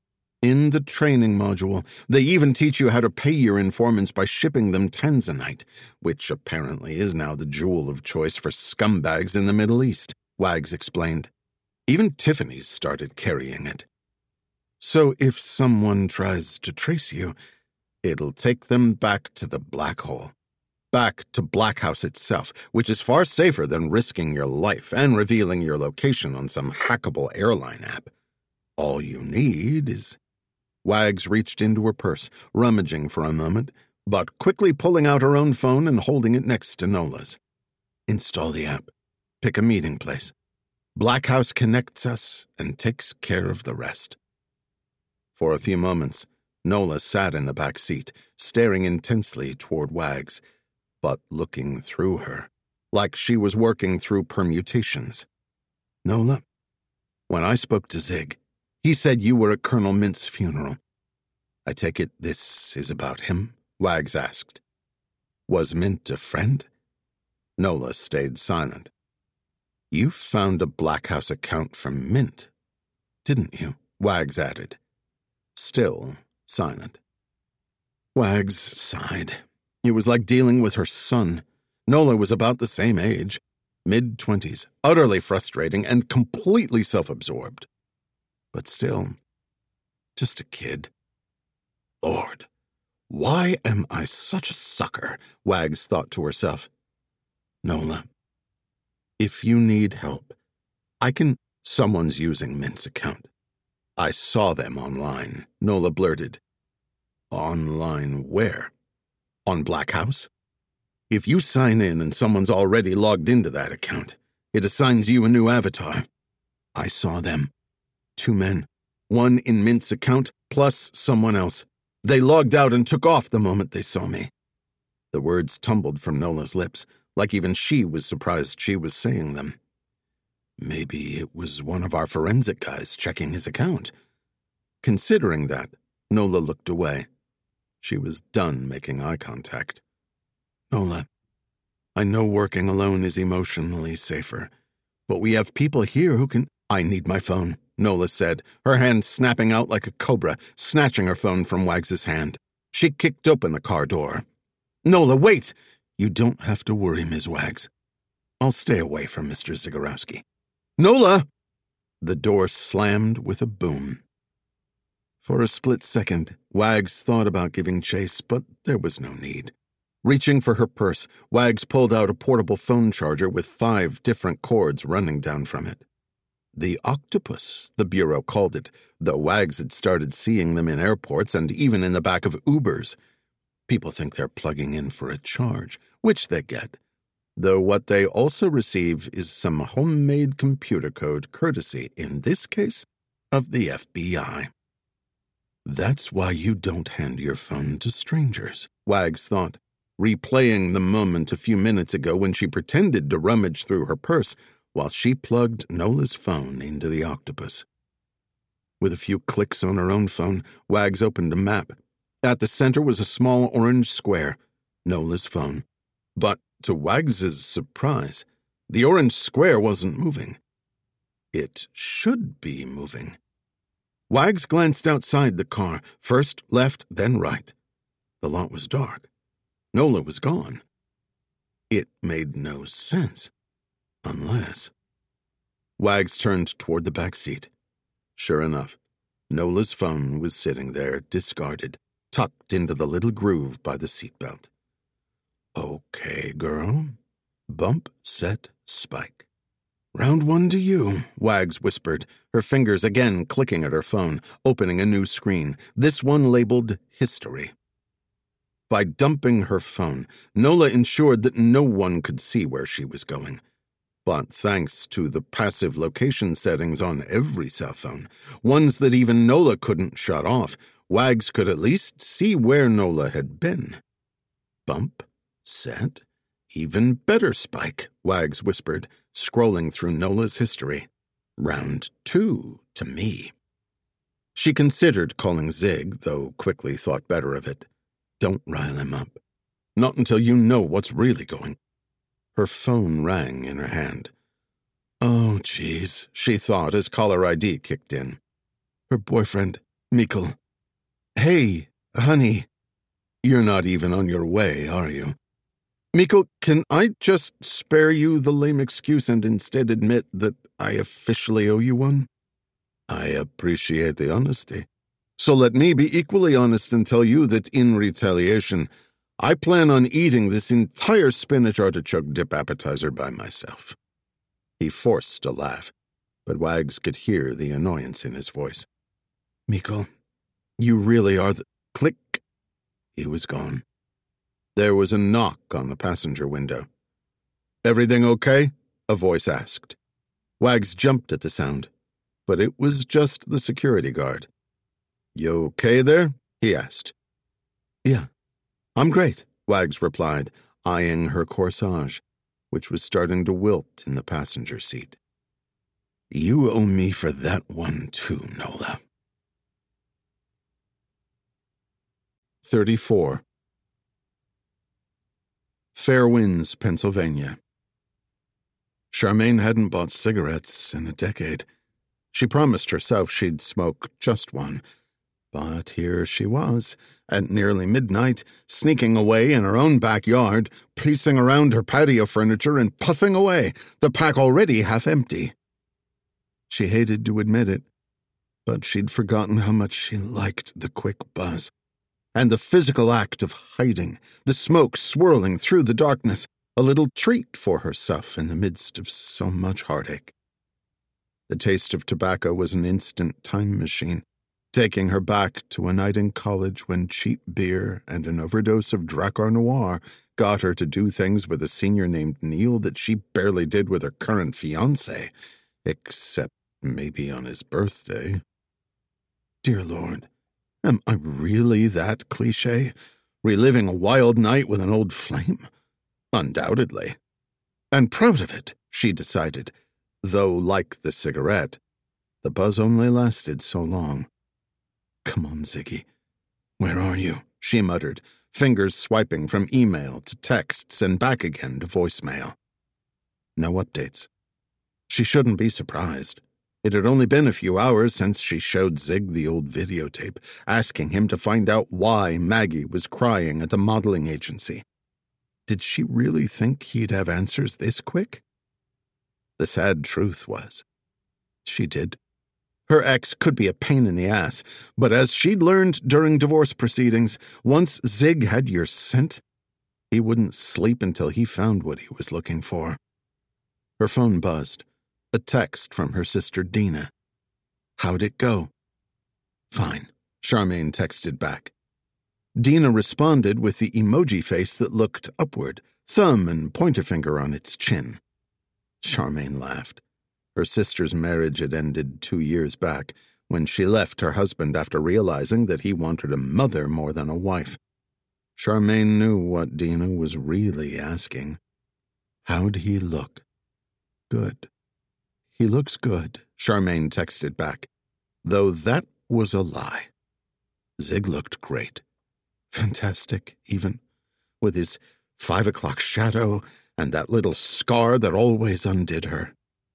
In the training module, they even teach you how to pay your informants by shipping them tanzanite, which apparently is now the jewel of choice for scumbags in the Middle East, Wags explained. Even Tiffany's started carrying it. So if someone tries to trace you, it'll take them back to the black hole. Back to Black House itself, which is far safer than risking your life and revealing your location on some hackable airline app. All you need is... Wags reached into her purse, rummaging for a moment, but quickly pulling out her own phone and holding it next to Nola's. Install the app. Pick a meeting place. Black House connects us and takes care of the rest. For a few moments, Nola sat in the back seat, staring intensely toward Wags, but looking through her, like she was working through permutations. Nola, when I spoke to Zig, he said you were at Colonel Mint's funeral. I take it this is about him? Wags asked. Was Mint a friend? Nola stayed silent. You found a Black House account from Mint, didn't you? Wags added. Still silent. Wags sighed. It was like dealing with her son. Nola was about the same age, mid-20s, utterly frustrating and completely self-absorbed. But still, just a kid. Lord, why am I such a sucker? Wags thought to herself. Nola, if you need help, I can... Someone's using Mint's account. I saw them online, Nola blurted. Online where? On Black House? If you sign in and someone's already logged into that account, it assigns you a new avatar. I saw them. 2 men. One in Mint's account, plus someone else. They logged out and took off the moment they saw me. The words tumbled from Nola's lips, like even she was surprised she was saying them. Maybe it was one of our forensic guys checking his account. Considering that, Nola looked away. She was done making eye contact. Nola, I know working alone is emotionally safer, but we have people here who can... I need my phone, Nola said, her hand snapping out like a cobra, snatching her phone from Wags's hand. She kicked open the car door. Nola, wait! You don't have to worry, Ms. Wags. I'll stay away from Mr. Zagorowski. Nola! The door slammed with a boom. For a split second, Wags thought about giving chase, but there was no need. Reaching for her purse, Wags pulled out a portable phone charger with 5 different cords running down from it. The octopus, the Bureau called it, though Wags had started seeing them in airports and even in the back of Ubers. People think they're plugging in for a charge, which they get, though what they also receive is some homemade computer code courtesy, in this case, of the FBI. That's why you don't hand your phone to strangers, Wags thought, replaying the moment a few minutes ago when she pretended to rummage through her purse while she plugged Nola's phone into the octopus. With a few clicks on her own phone, Wags opened a map. At the center was a small orange square, Nola's phone. But to Wags's surprise, the orange square wasn't moving. It should be moving. Wags glanced outside the car, first left, then right. The lot was dark. Nola was gone. It made no sense. Unless... Wags turned toward the back seat. Sure enough, Nola's phone was sitting there, discarded, tucked into the little groove by the seatbelt. Okay, girl. Bump, set, spike. Round 1 to you, Wags whispered, her fingers again clicking at her phone, opening a new screen, this one labeled History. By dumping her phone, Nola ensured that no one could see where she was going. But thanks to the passive location settings on every cell phone, ones that even Nola couldn't shut off, Wags could at least see where Nola had been. Bump, set, even better spike, Wags whispered, scrolling through Nola's history. Round 2 to me. She considered calling Zig, though quickly thought better of it. Don't rile him up. Not until you know what's really going. Her phone rang in her hand. Oh, geez, she thought as caller ID kicked in. Her boyfriend, Mikkel. Hey, honey. You're not even on your way, are you? Mikkel, can I just spare you the lame excuse and instead admit that I officially owe you one? I appreciate the honesty. So let me be equally honest and tell you that in retaliation, I plan on eating this entire spinach artichoke dip appetizer by myself. He forced a laugh, but Wags could hear the annoyance in his voice. Mikkel, you really are the... Click. He was gone. There was a knock on the passenger window. Everything okay? A voice asked. Wags jumped at the sound, but it was just the security guard. You okay there? He asked. Yeah, I'm great, Wags replied, eyeing her corsage, which was starting to wilt in the passenger seat. You owe me for that one too, Nola. 34. Fairwinds, Pennsylvania. Charmaine hadn't bought cigarettes in a decade. She promised herself she'd smoke just one. But here she was, at nearly midnight, sneaking away in her own backyard, pacing around her patio furniture and puffing away, the pack already half empty. She hated to admit it, but she'd forgotten how much she liked the quick buzz. And the physical act of hiding, the smoke swirling through the darkness, a little treat for herself in the midst of so much heartache. The taste of tobacco was an instant time machine, taking her back to a night in college when cheap beer and an overdose of Drakkar Noir got her to do things with a senior named Neil that she barely did with her current fiancé, except maybe on his birthday. Dear Lord, am I really that cliché? Reliving a wild night with an old flame? Undoubtedly. And proud of it, she decided, though like the cigarette, the buzz only lasted so long. Come on, Ziggy. Where are you? She muttered, fingers swiping from email to texts and back again to voicemail. No updates. She shouldn't be surprised. It had only been a few hours since she showed Zig the old videotape, asking him to find out why Maggie was crying at the modeling agency. Did she really think he'd have answers this quick? The sad truth was, she did. Her ex could be a pain in the ass, but as she'd learned during divorce proceedings, once Zig had your scent, He wouldn't sleep until he found what he was looking for. Her phone buzzed. A text from her sister Dina. "How'd it go?" "Fine," Charmaine texted back. Dina responded with the emoji face that looked upward, thumb and pointer finger on its chin. Charmaine laughed. Her sister's marriage had ended 2 years back, when she left her husband after realizing that he wanted a mother more than a wife. Charmaine knew what Dina was really asking. How'd he look? Good. "He looks good," Charmaine texted back, though that was a lie. Zig looked great. Fantastic, even, with his 5 o'clock shadow and that little scar that always undid her.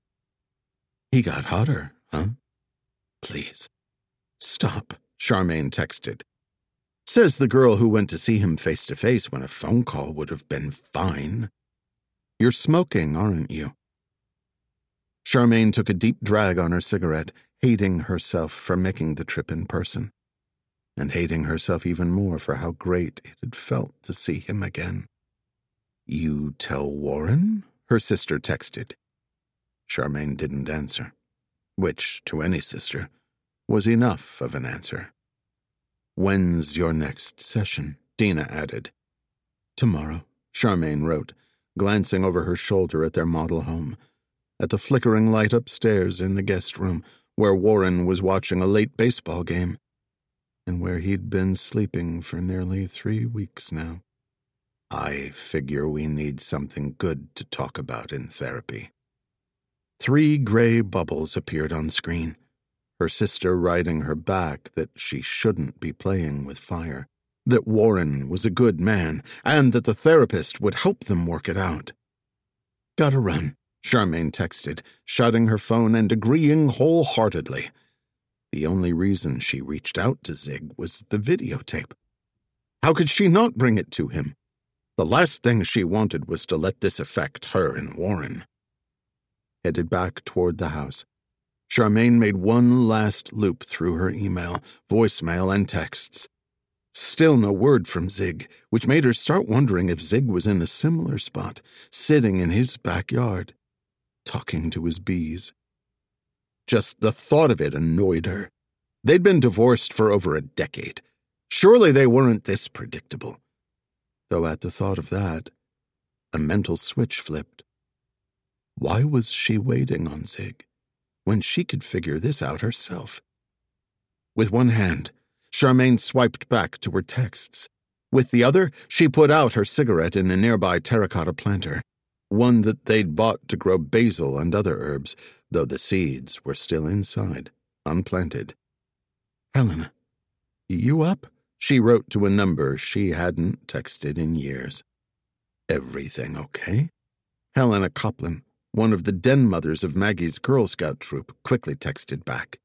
"He got hotter, huh?" "Please. Stop," Charmaine texted. "Says the girl who went to see him face to face when a phone call would have been fine. You're smoking, aren't you?" Charmaine took a deep drag on her cigarette, hating herself for making the trip in person, and hating herself even more for how great it had felt to see him again. "You tell Warren?" her sister texted. Charmaine didn't answer, which, to any sister, was enough of an answer. "When's your next session?" Dina added. "Tomorrow," Charmaine wrote, glancing over her shoulder at their model home, at the flickering light upstairs in the guest room, where Warren was watching a late baseball game, and where he'd been sleeping for nearly 3 weeks now. "I figure we need something good to talk about in therapy." 3 gray bubbles appeared on screen, her sister writing her back that she shouldn't be playing with fire, that Warren was a good man, and that the therapist would help them work it out. "Gotta run," Charmaine texted, shutting her phone and agreeing wholeheartedly. The only reason she reached out to Zig was the videotape. How could she not bring it to him? The last thing she wanted was to let this affect her and Warren. Headed back toward the house, Charmaine made one last loop through her email, voicemail, and texts. Still no word from Zig, which made her start wondering if Zig was in a similar spot, sitting in his backyard, talking to his bees. Just the thought of it annoyed her. They'd been divorced for over a decade. Surely they weren't this predictable. Though at the thought of that, a mental switch flipped. Why was she waiting on Zig when she could figure this out herself? With one hand, Charmaine swiped back to her texts. With the other, she put out her cigarette in a nearby terracotta planter, one that they'd bought to grow basil and other herbs, though the seeds were still inside, unplanted. "Helena, you up?" she wrote to a number she hadn't texted in years. "Everything okay?" Helena Copland, one of the den mothers of Maggie's Girl Scout troop, quickly texted back.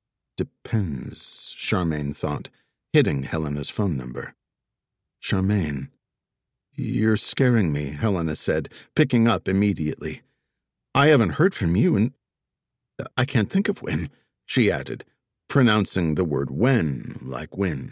Depends, Charmaine thought, hitting Helena's phone number. "Charmaine." "You're scaring me," Helena said, picking up immediately. "I haven't heard from you and I can't think of when," she added, pronouncing the word when like win.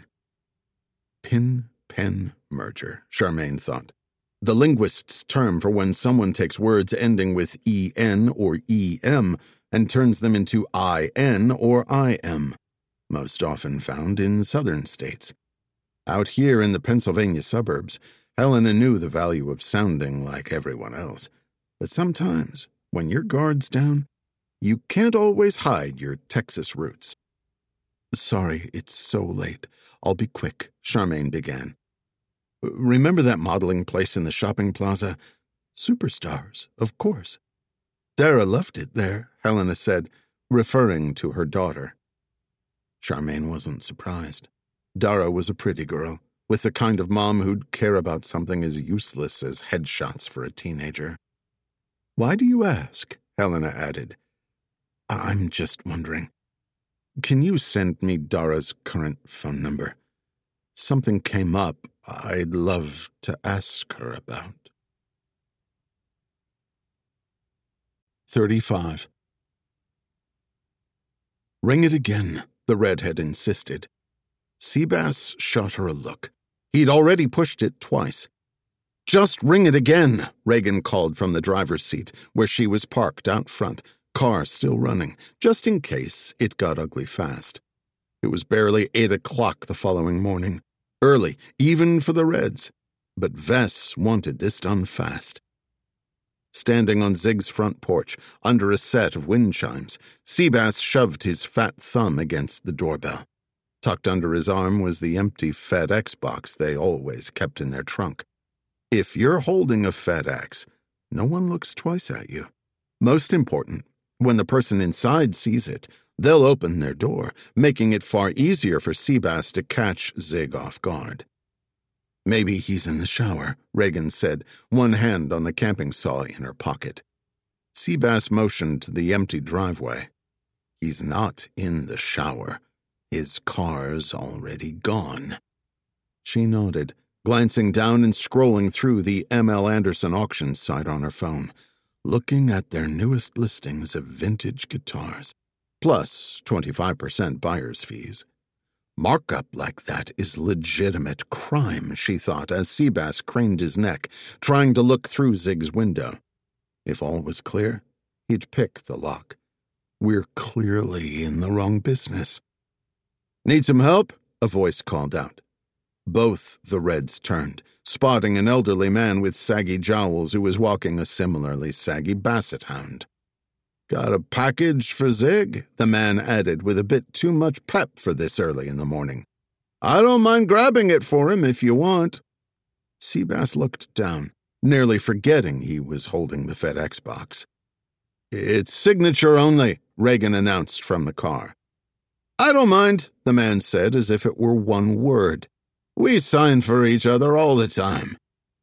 Pin-pen merger, Charmaine thought. The linguist's term for when someone takes words ending with en or em and turns them into in or im, most often found in southern states. Out here in the Pennsylvania suburbs, Helena knew the value of sounding like everyone else. But sometimes, when your guard's down, you can't always hide your Texas roots. "Sorry, it's so late. I'll be quick," Charmaine began. "Remember that modeling place in the shopping plaza? Superstars, of course." "Dara left it there," Helena said, referring to her daughter. Charmaine wasn't surprised. Dara was a pretty girl, with the kind of mom who'd care about something as useless as headshots for a teenager. "Why do you ask?" Helena added. "I'm just wondering. Can you send me Dara's current phone number? Something came up I'd love to ask her about." 35. "Ring it again," the redhead insisted. Seabass shot her a look. He'd already pushed it twice. Just ring it again, Reagan called from the driver's seat, where she was parked out front, car still running, just in case it got ugly fast. It was barely 8 o'clock the following morning. Early, even for the Reds. But Vess wanted this done fast. Standing on Zig's front porch, under a set of wind chimes, Seabass shoved his fat thumb against the doorbell. Tucked under his arm was the empty FedEx box they always kept in their trunk. If you're holding a FedEx, no one looks twice at you. Most important, when the person inside sees it, they'll open their door, making it far easier for Seabass to catch Zig off guard. Maybe he's in the shower, Reagan said, one hand on the camping saw in her pocket. Seabass motioned to the empty driveway. He's not in the shower. His car's already gone. She nodded, glancing down and scrolling through the M.L. Anderson auction site on her phone, looking at their newest listings of vintage guitars, plus 25% buyer's fees. Markup like that is legitimate crime, she thought, as Seabass craned his neck, trying to look through Zig's window. If all was clear, he'd pick the lock. We're clearly in the wrong business. Need some help? A voice called out. Both the Reds turned, spotting an elderly man with saggy jowls who was walking a similarly saggy basset hound. Got a package for Zig? The man added with a bit too much pep for this early in the morning. I don't mind grabbing it for him if you want. Seabass looked down, nearly forgetting he was holding the FedEx box. It's signature only, Reagan announced from the car. I don't mind, the man said as if it were one word. We sign for each other all the time.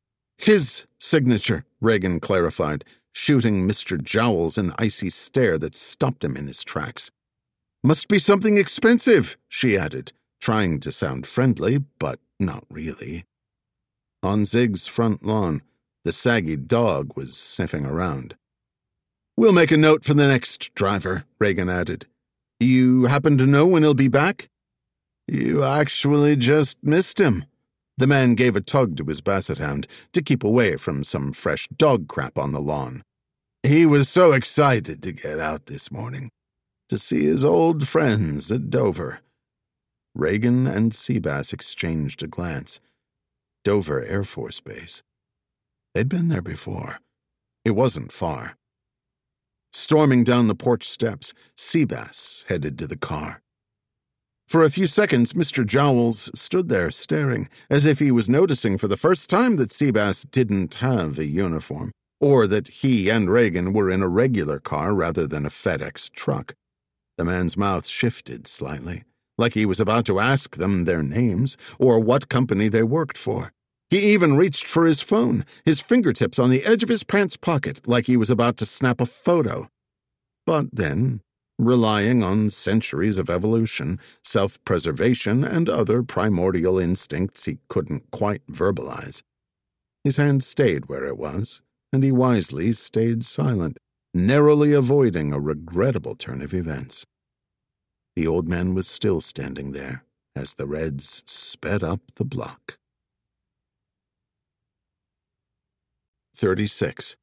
His signature, Reagan clarified, shooting Mr. Jowls an icy stare that stopped him in his tracks. Must be something expensive, she added, trying to sound friendly, but not really. On Zig's front lawn, the saggy dog was sniffing around. We'll make a note for the next driver, Reagan added. You happen to know when he'll be back? You actually just missed him. The man gave a tug to his basset hound to keep away from some fresh dog crap on the lawn. He was so excited to get out this morning, to see his old friends at Dover. Reagan and Seabass exchanged a glance. Dover Air Force Base. They'd been there before. It wasn't far. Storming down the porch steps, Seabass headed to the car. For a few seconds, Mr. Jowls stood there staring, as if he was noticing for the first time that Seabass didn't have a uniform, or that he and Reagan were in a regular car rather than a FedEx truck. The man's mouth shifted slightly, like he was about to ask them their names or what company they worked for. He even reached for his phone, his fingertips on the edge of his pants pocket, like he was about to snap a photo. But then, relying on centuries of evolution, self-preservation, and other primordial instincts he couldn't quite verbalize, his hand stayed where it was, and he wisely stayed silent, narrowly avoiding a regrettable turn of events. The old man was still standing there as the Reds sped up the block. 36.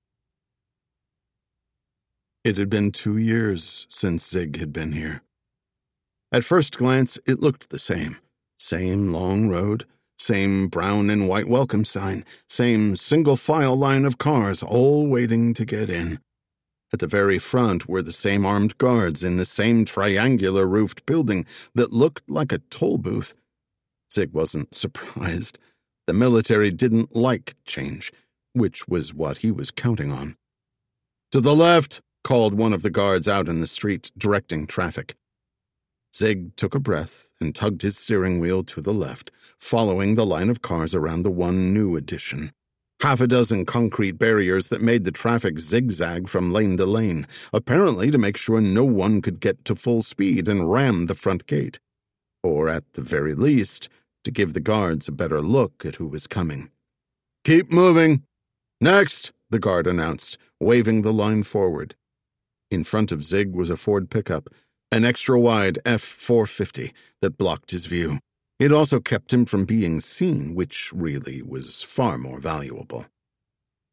It had been 2 years since Zig had been here. At first glance, it looked the same. Same long road, same brown and white welcome sign, same single-file line of cars all waiting to get in. At the very front were the same armed guards in the same triangular roofed building that looked like a toll booth. Zig wasn't surprised. The military didn't like change, which was what he was counting on. To the left, called one of the guards out in the street, directing traffic. Zig took a breath and tugged his steering wheel to the left, following the line of cars around the one new addition. Half a dozen concrete barriers that made the traffic zigzag from lane to lane, apparently to make sure no one could get to full speed and ram the front gate. Or, at the very least, to give the guards a better look at who was coming. Keep moving. Next, the guard announced, waving the line forward. In front of Zig was a Ford pickup, an extra-wide F-450 that blocked his view. It also kept him from being seen, which really was far more valuable.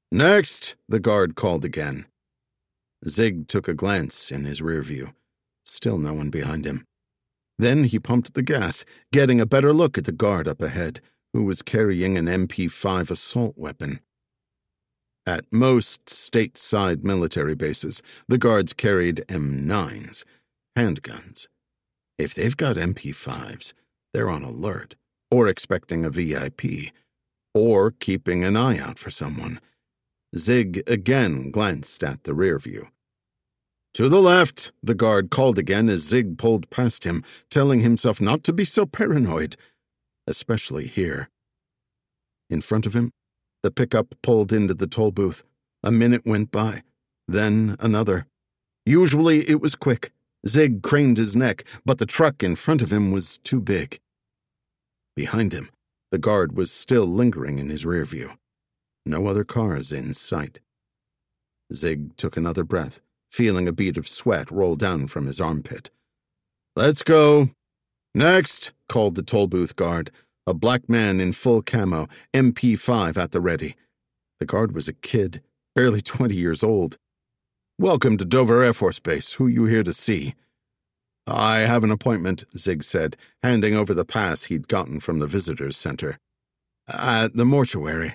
"Next," the guard called again. Zig took a glance in his rear view. Still no one behind him. Then he pumped the gas, getting a better look at the guard up ahead, who was carrying an MP5 assault weapon. At most stateside military bases, the guards carried M9s, handguns. If they've got MP5s, they're on alert, or expecting a VIP, or keeping an eye out for someone. Zig again glanced at the rear view. "To the left," the guard called again as Zig pulled past him, telling himself not to be so paranoid, especially here. In front of him, the pickup pulled into the toll booth. A minute went by, then another. Usually it was quick. Zig craned his neck, but the truck in front of him was too big. Behind him, the guard was still lingering in his rear view. No other cars in sight. Zig took another breath, feeling a bead of sweat roll down from his armpit. "Let's go." "Next," called the toll booth guard, a black man in full camo, MP5 at the ready. The guard was a kid, barely 20 years old. "Welcome to Dover Air Force Base. Who you here to see?" "I have an appointment," Zig said, handing over the pass he'd gotten from the visitors center. "At the mortuary."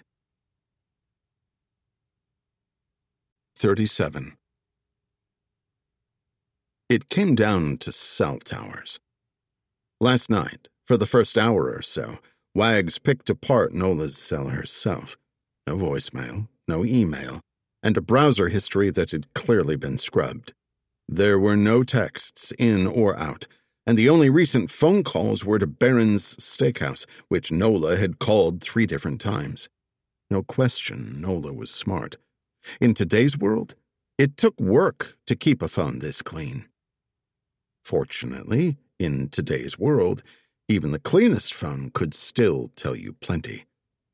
37. It came down to cell towers. Last night, for the first hour or so, Wags picked apart Nola's cell herself. No voicemail, no email, and a browser history that had clearly been scrubbed. There were no texts in or out, and the only recent phone calls were to Barron's Steakhouse, which Nola had called 3 different times. No question, Nola was smart. In today's world, it took work to keep a phone this clean. Fortunately, in today's world, even the cleanest phone could still tell you plenty.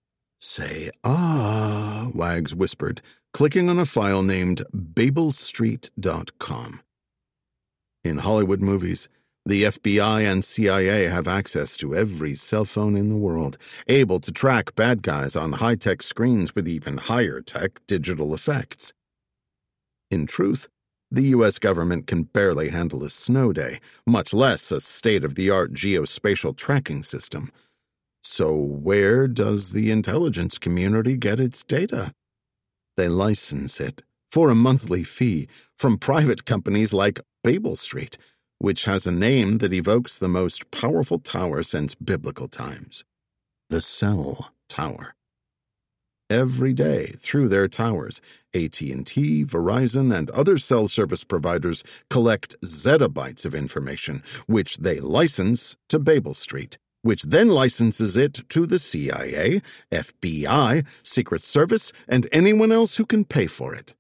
"Say ah," Wags whispered, clicking on a file named BabelStreet.com. In Hollywood movies, the FBI and CIA have access to every cell phone in the world, able to track bad guys on high-tech screens with even higher-tech digital effects. In truth, the U.S. government can barely handle a snow day, much less a state-of-the-art geospatial tracking system. So where does the intelligence community get its data? They license it, for a monthly fee, from private companies like Babel Street, which has a name that evokes the most powerful tower since biblical times: the Cell Tower. Every day, through their towers, AT&T, Verizon, and other cell service providers collect zettabytes of information, which they license to Babel Street, which then licenses it to the CIA, FBI, Secret Service, and anyone else who can pay for it.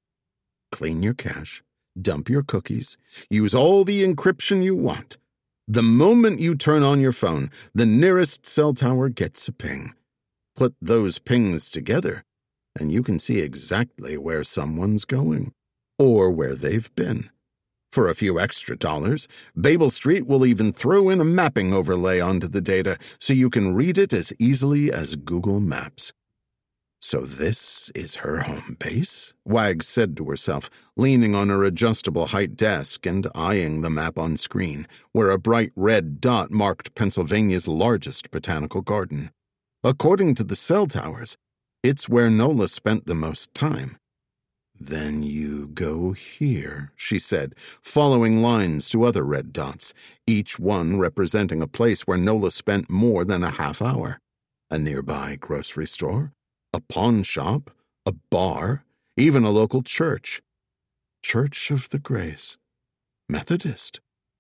Clean your cache, dump your cookies, use all the encryption you want. The moment you turn on your phone, the nearest cell tower gets a ping. Put those pings together, and you can see exactly where someone's going, or where they've been. For a few extra dollars, Babel Street will even throw in a mapping overlay onto the data so you can read it as easily as Google Maps. So this is her home base? Wags said to herself, leaning on her adjustable height desk and eyeing the map on screen, where a bright red dot marked Pennsylvania's largest botanical garden. According to the cell towers, it's where Nola spent the most time. "Then you go here," she said, following lines to other red dots, each one representing a place where Nola spent more than a half hour. A nearby grocery store, a pawn shop, a bar, even a local church. Church of the Grace. Methodist.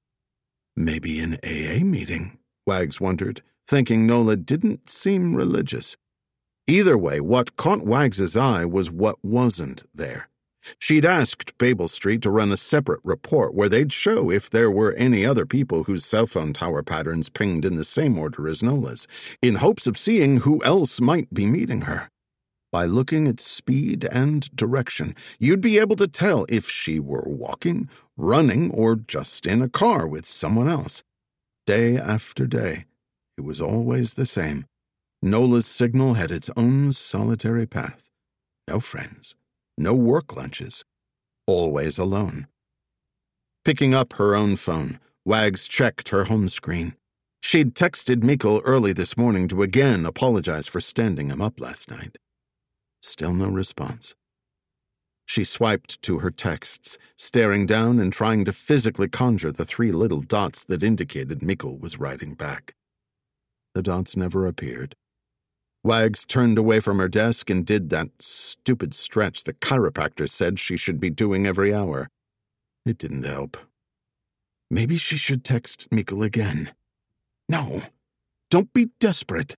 Maybe an AA meeting, Wags wondered, thinking Nola didn't seem religious. Either way, what caught Wags's eye was what wasn't there. She'd asked Babel Street to run a separate report where they'd show if there were any other people whose cell phone tower patterns pinged in the same order as Nola's, in hopes of seeing who else might be meeting her. By looking at speed and direction, you'd be able to tell if she were walking, running, or just in a car with someone else. Day after day, it was always the same. Nola's signal had its own solitary path. No friends. No work lunches. Always alone. Picking up her own phone, Wags checked her home screen. She'd texted Mikkel early this morning to again apologize for standing him up last night. Still no response. She swiped to her texts, staring down and trying to physically conjure the 3 little dots that indicated Mikkel was writing back. The dots never appeared. Wags turned away from her desk and did that stupid stretch the chiropractor said she should be doing every hour. It didn't help. Maybe she should text Mikkel again. No, don't be desperate.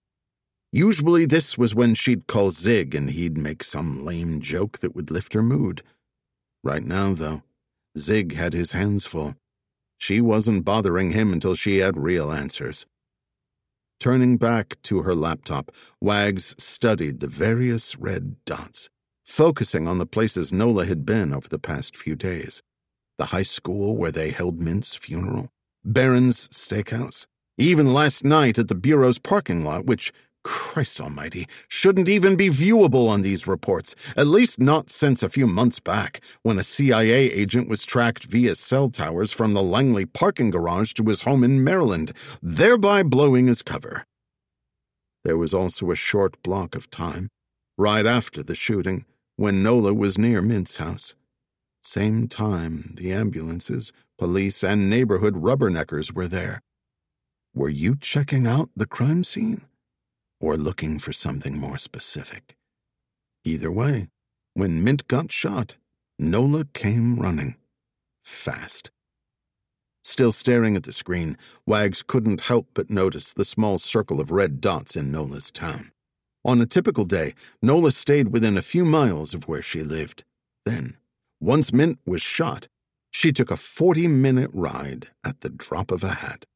Usually this was when she'd call Zig and he'd make some lame joke that would lift her mood. Right now, though, Zig had his hands full. She wasn't bothering him until she had real answers. Turning back to her laptop, Wags studied the various red dots, focusing on the places Nola had been over the past few days. The high school where they held Mint's funeral, Barron's Steakhouse, even last night at the Bureau's parking lot, which, Christ almighty, shouldn't even be viewable on these reports, at least not since a few months back, when a CIA agent was tracked via cell towers from the Langley parking garage to his home in Maryland, thereby blowing his cover. There was also a short block of time, right after the shooting, when Nola was near Mint's house. Same time the ambulances, police, and neighborhood rubberneckers were there. Were you checking out the crime scene? Or looking for something more specific? Either way, when Mint got shot, Nola came running. Fast. Still staring at the screen, Wags couldn't help but notice the small circle of red dots in Nola's town. On a typical day, Nola stayed within a few miles of where she lived. Then, once Mint was shot, she took a 40-minute ride at the drop of a hat.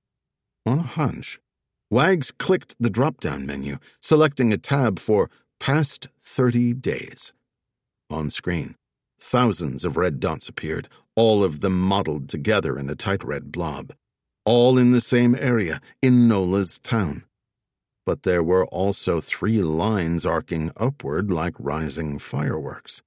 On a hunch, Wags clicked the drop-down menu, selecting a tab for Past 30 Days. On screen, thousands of red dots appeared, all of them mottled together in a tight red blob. All in the same area, in Nola's town. But there were also 3 lines arcing upward like rising fireworks.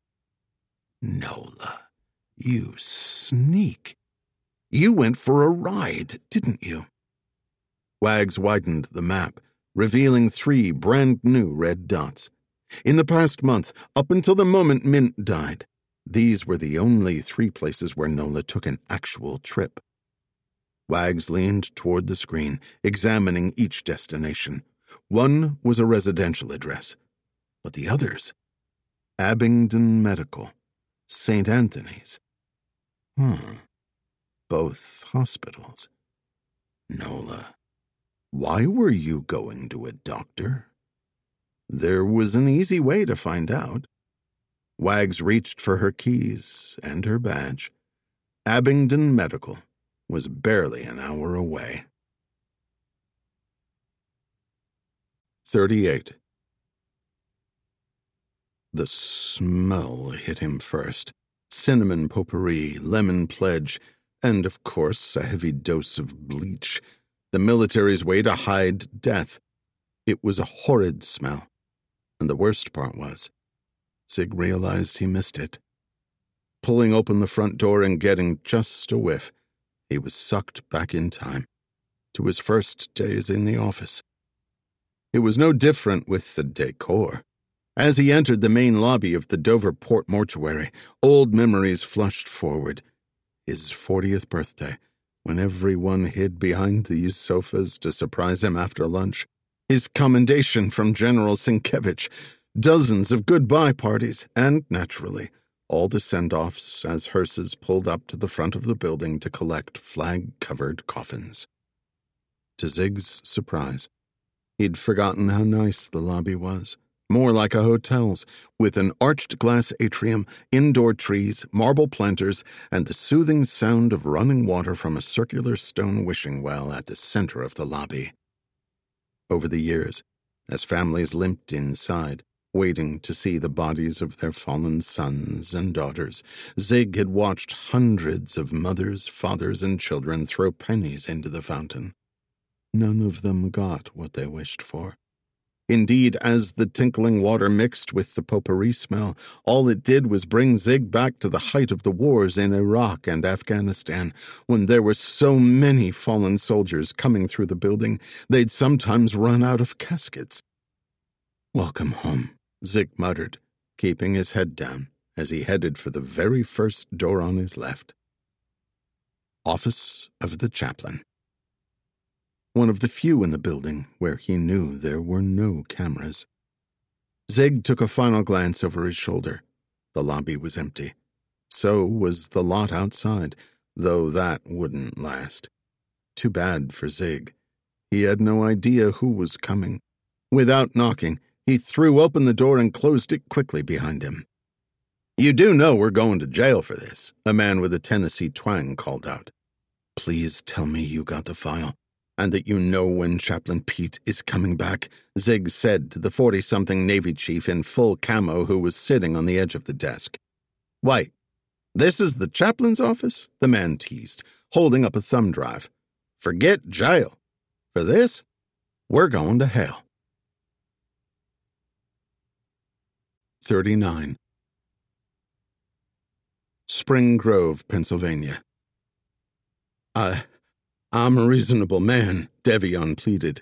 Nola, you sneak. You went for a ride, didn't you? Wags widened the map, revealing 3 brand-new red dots. In the past month, up until the moment Mint died, these were the only 3 places where Nola took an actual trip. Wags leaned toward the screen, examining each destination. One was a residential address, but the others? Abingdon Medical, St. Anthony's. Both hospitals. Nola, why were you going to a doctor? There was an easy way to find out. Wags reached for her keys and her badge. Abingdon Medical was barely an hour away. 38. The smell hit him first. Cinnamon potpourri, lemon pledge, and, of course, a heavy dose of bleach. The military's way to hide death. It was a horrid smell. And the worst part was, Zig realized he missed it. Pulling open the front door and getting just a whiff, he was sucked back in time, to his first days in the office. It was no different with the decor. As he entered the main lobby of the Dover Port Mortuary, old memories flushed forward. His 40th birthday, when everyone hid behind these sofas to surprise him after lunch. His commendation from General Sienkiewicz, dozens of goodbye parties, and, naturally, all the send-offs as hearses pulled up to the front of the building to collect flag-covered coffins. To Zig's surprise, he'd forgotten how nice the lobby was. More like a hotel's, with an arched glass atrium, indoor trees, marble planters, and the soothing sound of running water from a circular stone wishing well at the center of the lobby. Over the years, as families limped inside, waiting to see the bodies of their fallen sons and daughters, Zig had watched hundreds of mothers, fathers, and children throw pennies into the fountain. None of them got what they wished for. Indeed, as the tinkling water mixed with the potpourri smell, all it did was bring Zig back to the height of the wars in Iraq and Afghanistan, when there were so many fallen soldiers coming through the building, they'd sometimes run out of caskets. "Welcome home," Zig muttered, keeping his head down as he headed for the very first door on his left. Office of the Chaplain. One of the few in the building where he knew there were no cameras. Zig took a final glance over his shoulder. The lobby was empty. So was the lot outside, though that wouldn't last. Too bad for Zig. He had no idea who was coming. Without knocking, he threw open the door and closed it quickly behind him. "You do know we're going to jail for this," a man with a Tennessee twang called out. "Please tell me you got the file, and that you know when Chaplain Pete is coming back," Zig said to the 40-something Navy chief in full camo who was sitting on the edge of the desk. "Wait, this is the chaplain's office?" the man teased, holding up a thumb drive. "Forget jail. For this, we're going to hell." 39. Spring Grove, Pennsylvania. I'm a reasonable man," Devion pleaded.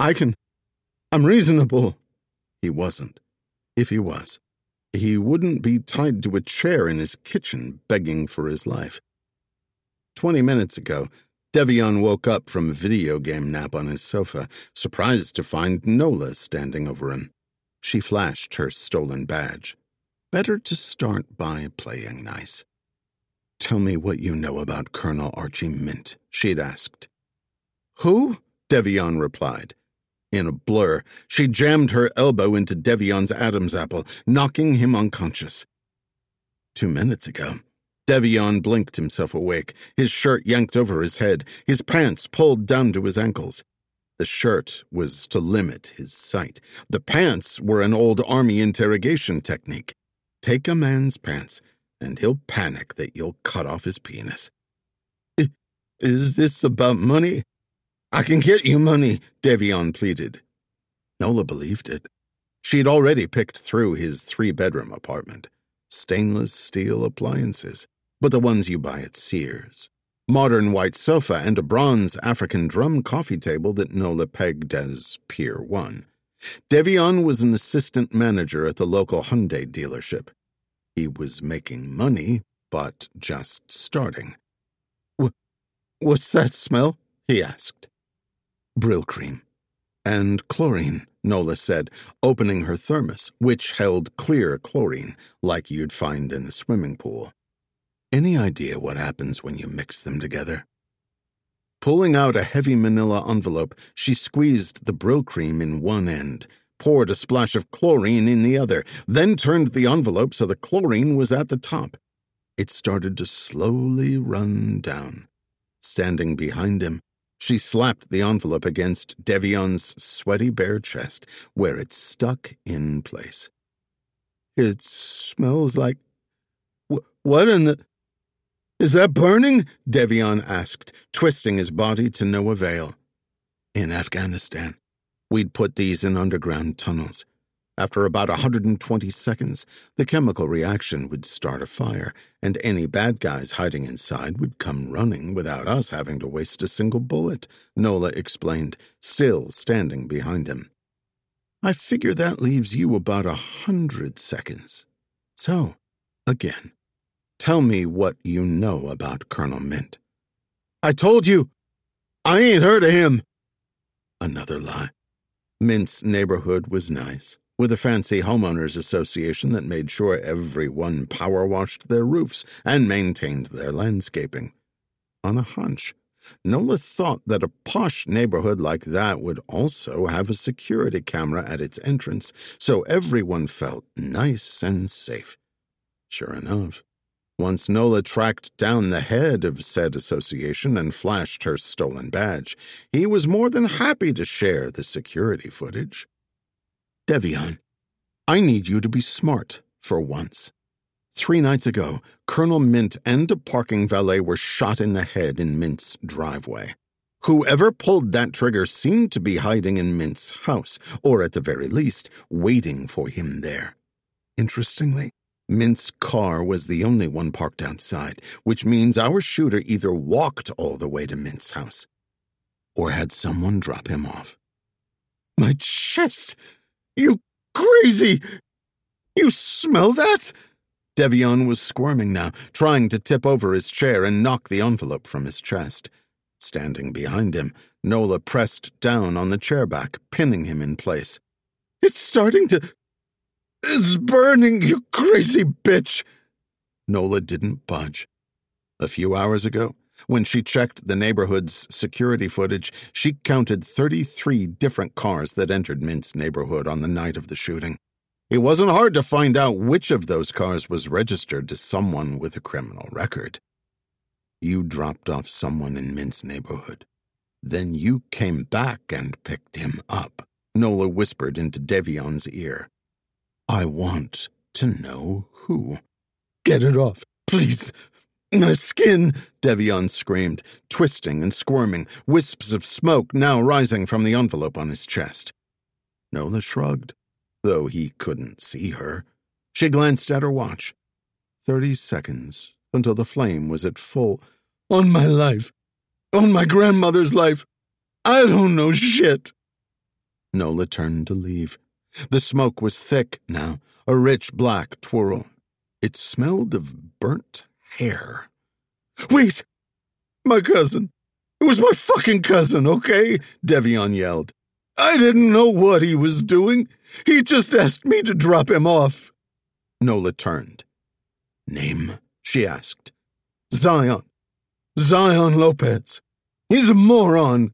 I'm reasonable." He wasn't. If he was, he wouldn't be tied to a chair in his kitchen begging for his life. 20 minutes ago, Devion woke up from a video game nap on his sofa, surprised to find Nola standing over him. She flashed her stolen badge. Better to start by playing nice. "Tell me what you know about Colonel Archie Mint," she'd asked. "Who?" Devion replied. In a blur, she jammed her elbow into Devion's Adam's apple, knocking him unconscious. 2 minutes ago, Devion blinked himself awake, his shirt yanked over his head, his pants pulled down to his ankles. The shirt was to limit his sight. The pants were an old army interrogation technique. Take a man's pants, and he'll panic that you'll cut off his penis. Is this about money? I can get you money," Devion pleaded. Nola believed it. She'd already picked through his 3-bedroom apartment. Stainless steel appliances, but the ones you buy at Sears. Modern white sofa and a bronze African drum coffee table that Nola pegged as Pier 1. Devion was an assistant manager at the local Hyundai dealership. He was making money, but just starting. What's that smell?" he asked. "Brill cream. And chlorine," Nola said, opening her thermos, which held clear chlorine, like you'd find in a swimming pool. "Any idea what happens when you mix them together?" Pulling out a heavy manila envelope, she squeezed the Brill cream in one end, poured a splash of chlorine in the other, then turned the envelope so the chlorine was at the top. It started to slowly run down. Standing behind him, she slapped the envelope against Devion's sweaty bare chest, where it stuck in place. "It smells like... What in the... Is that burning?" Devion asked, twisting his body to no avail. "In Afghanistan, we'd put these in underground tunnels. After about 120 seconds, the chemical reaction would start a fire, and any bad guys hiding inside would come running without us having to waste a single bullet," Nola explained, still standing behind him. "I figure that leaves you about 100 seconds. So, again, tell me what you know about Colonel Mint." "I told you! I ain't heard of him!" Another lie. Mint's neighborhood was nice, with a fancy homeowners association that made sure everyone power-washed their roofs and maintained their landscaping. On a hunch, Nola thought that a posh neighborhood like that would also have a security camera at its entrance, so everyone felt nice and safe. Sure enough, once Nola tracked down the head of said association and flashed her stolen badge, he was more than happy to share the security footage. "Devion, I need you to be smart for once. 3 nights ago, Colonel Mint and a parking valet were shot in the head in Mint's driveway. Whoever pulled that trigger seemed to be hiding in Mint's house, or at the very least, waiting for him there. Interestingly, Mint's car was the only one parked outside, which means our shooter either walked all the way to Mint's house, or had someone drop him off. My chest! You crazy! You smell that? Devion was squirming now, trying to tip over his chair and knock the envelope from his chest. Standing behind him, Nola pressed down on the chair back, pinning him in place. It's starting to... It's burning, you crazy bitch! Nola didn't budge. A few hours ago, when she checked the neighborhood's security footage, she counted 33 different cars that entered Mint's neighborhood on the night of the shooting. It wasn't hard to find out which of those cars was registered to someone with a criminal record. You dropped off someone in Mint's neighborhood. Then you came back and picked him up, Nola whispered into Devion's ear. I want to know who. Get it off, please. My skin, Devion screamed, twisting and squirming, wisps of smoke now rising from the envelope on his chest. Nola shrugged, though he couldn't see her. She glanced at her watch. 30 seconds until the flame was at full. On my life. On my grandmother's life. I don't know shit. Nola turned to leave. The smoke was thick now, a rich black twirl. It smelled of burnt hair. Wait! My cousin. It was my fucking cousin, okay? Devion yelled. I didn't know what he was doing. He just asked me to drop him off. Nola turned. Name? She asked. Zion. Zion Lopez. He's a moron.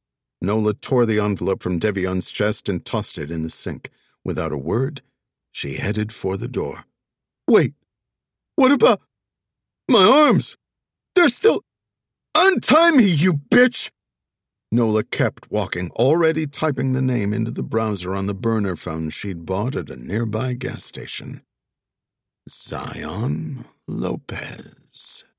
Nola tore the envelope from Devion's chest and tossed it in the sink. Without a word, she headed for the door. Wait. What about... my arms? They're still... Untie me, you bitch! Nola kept walking, already typing the name into the browser on the burner phone she'd bought at a nearby gas station. Zion Lopez.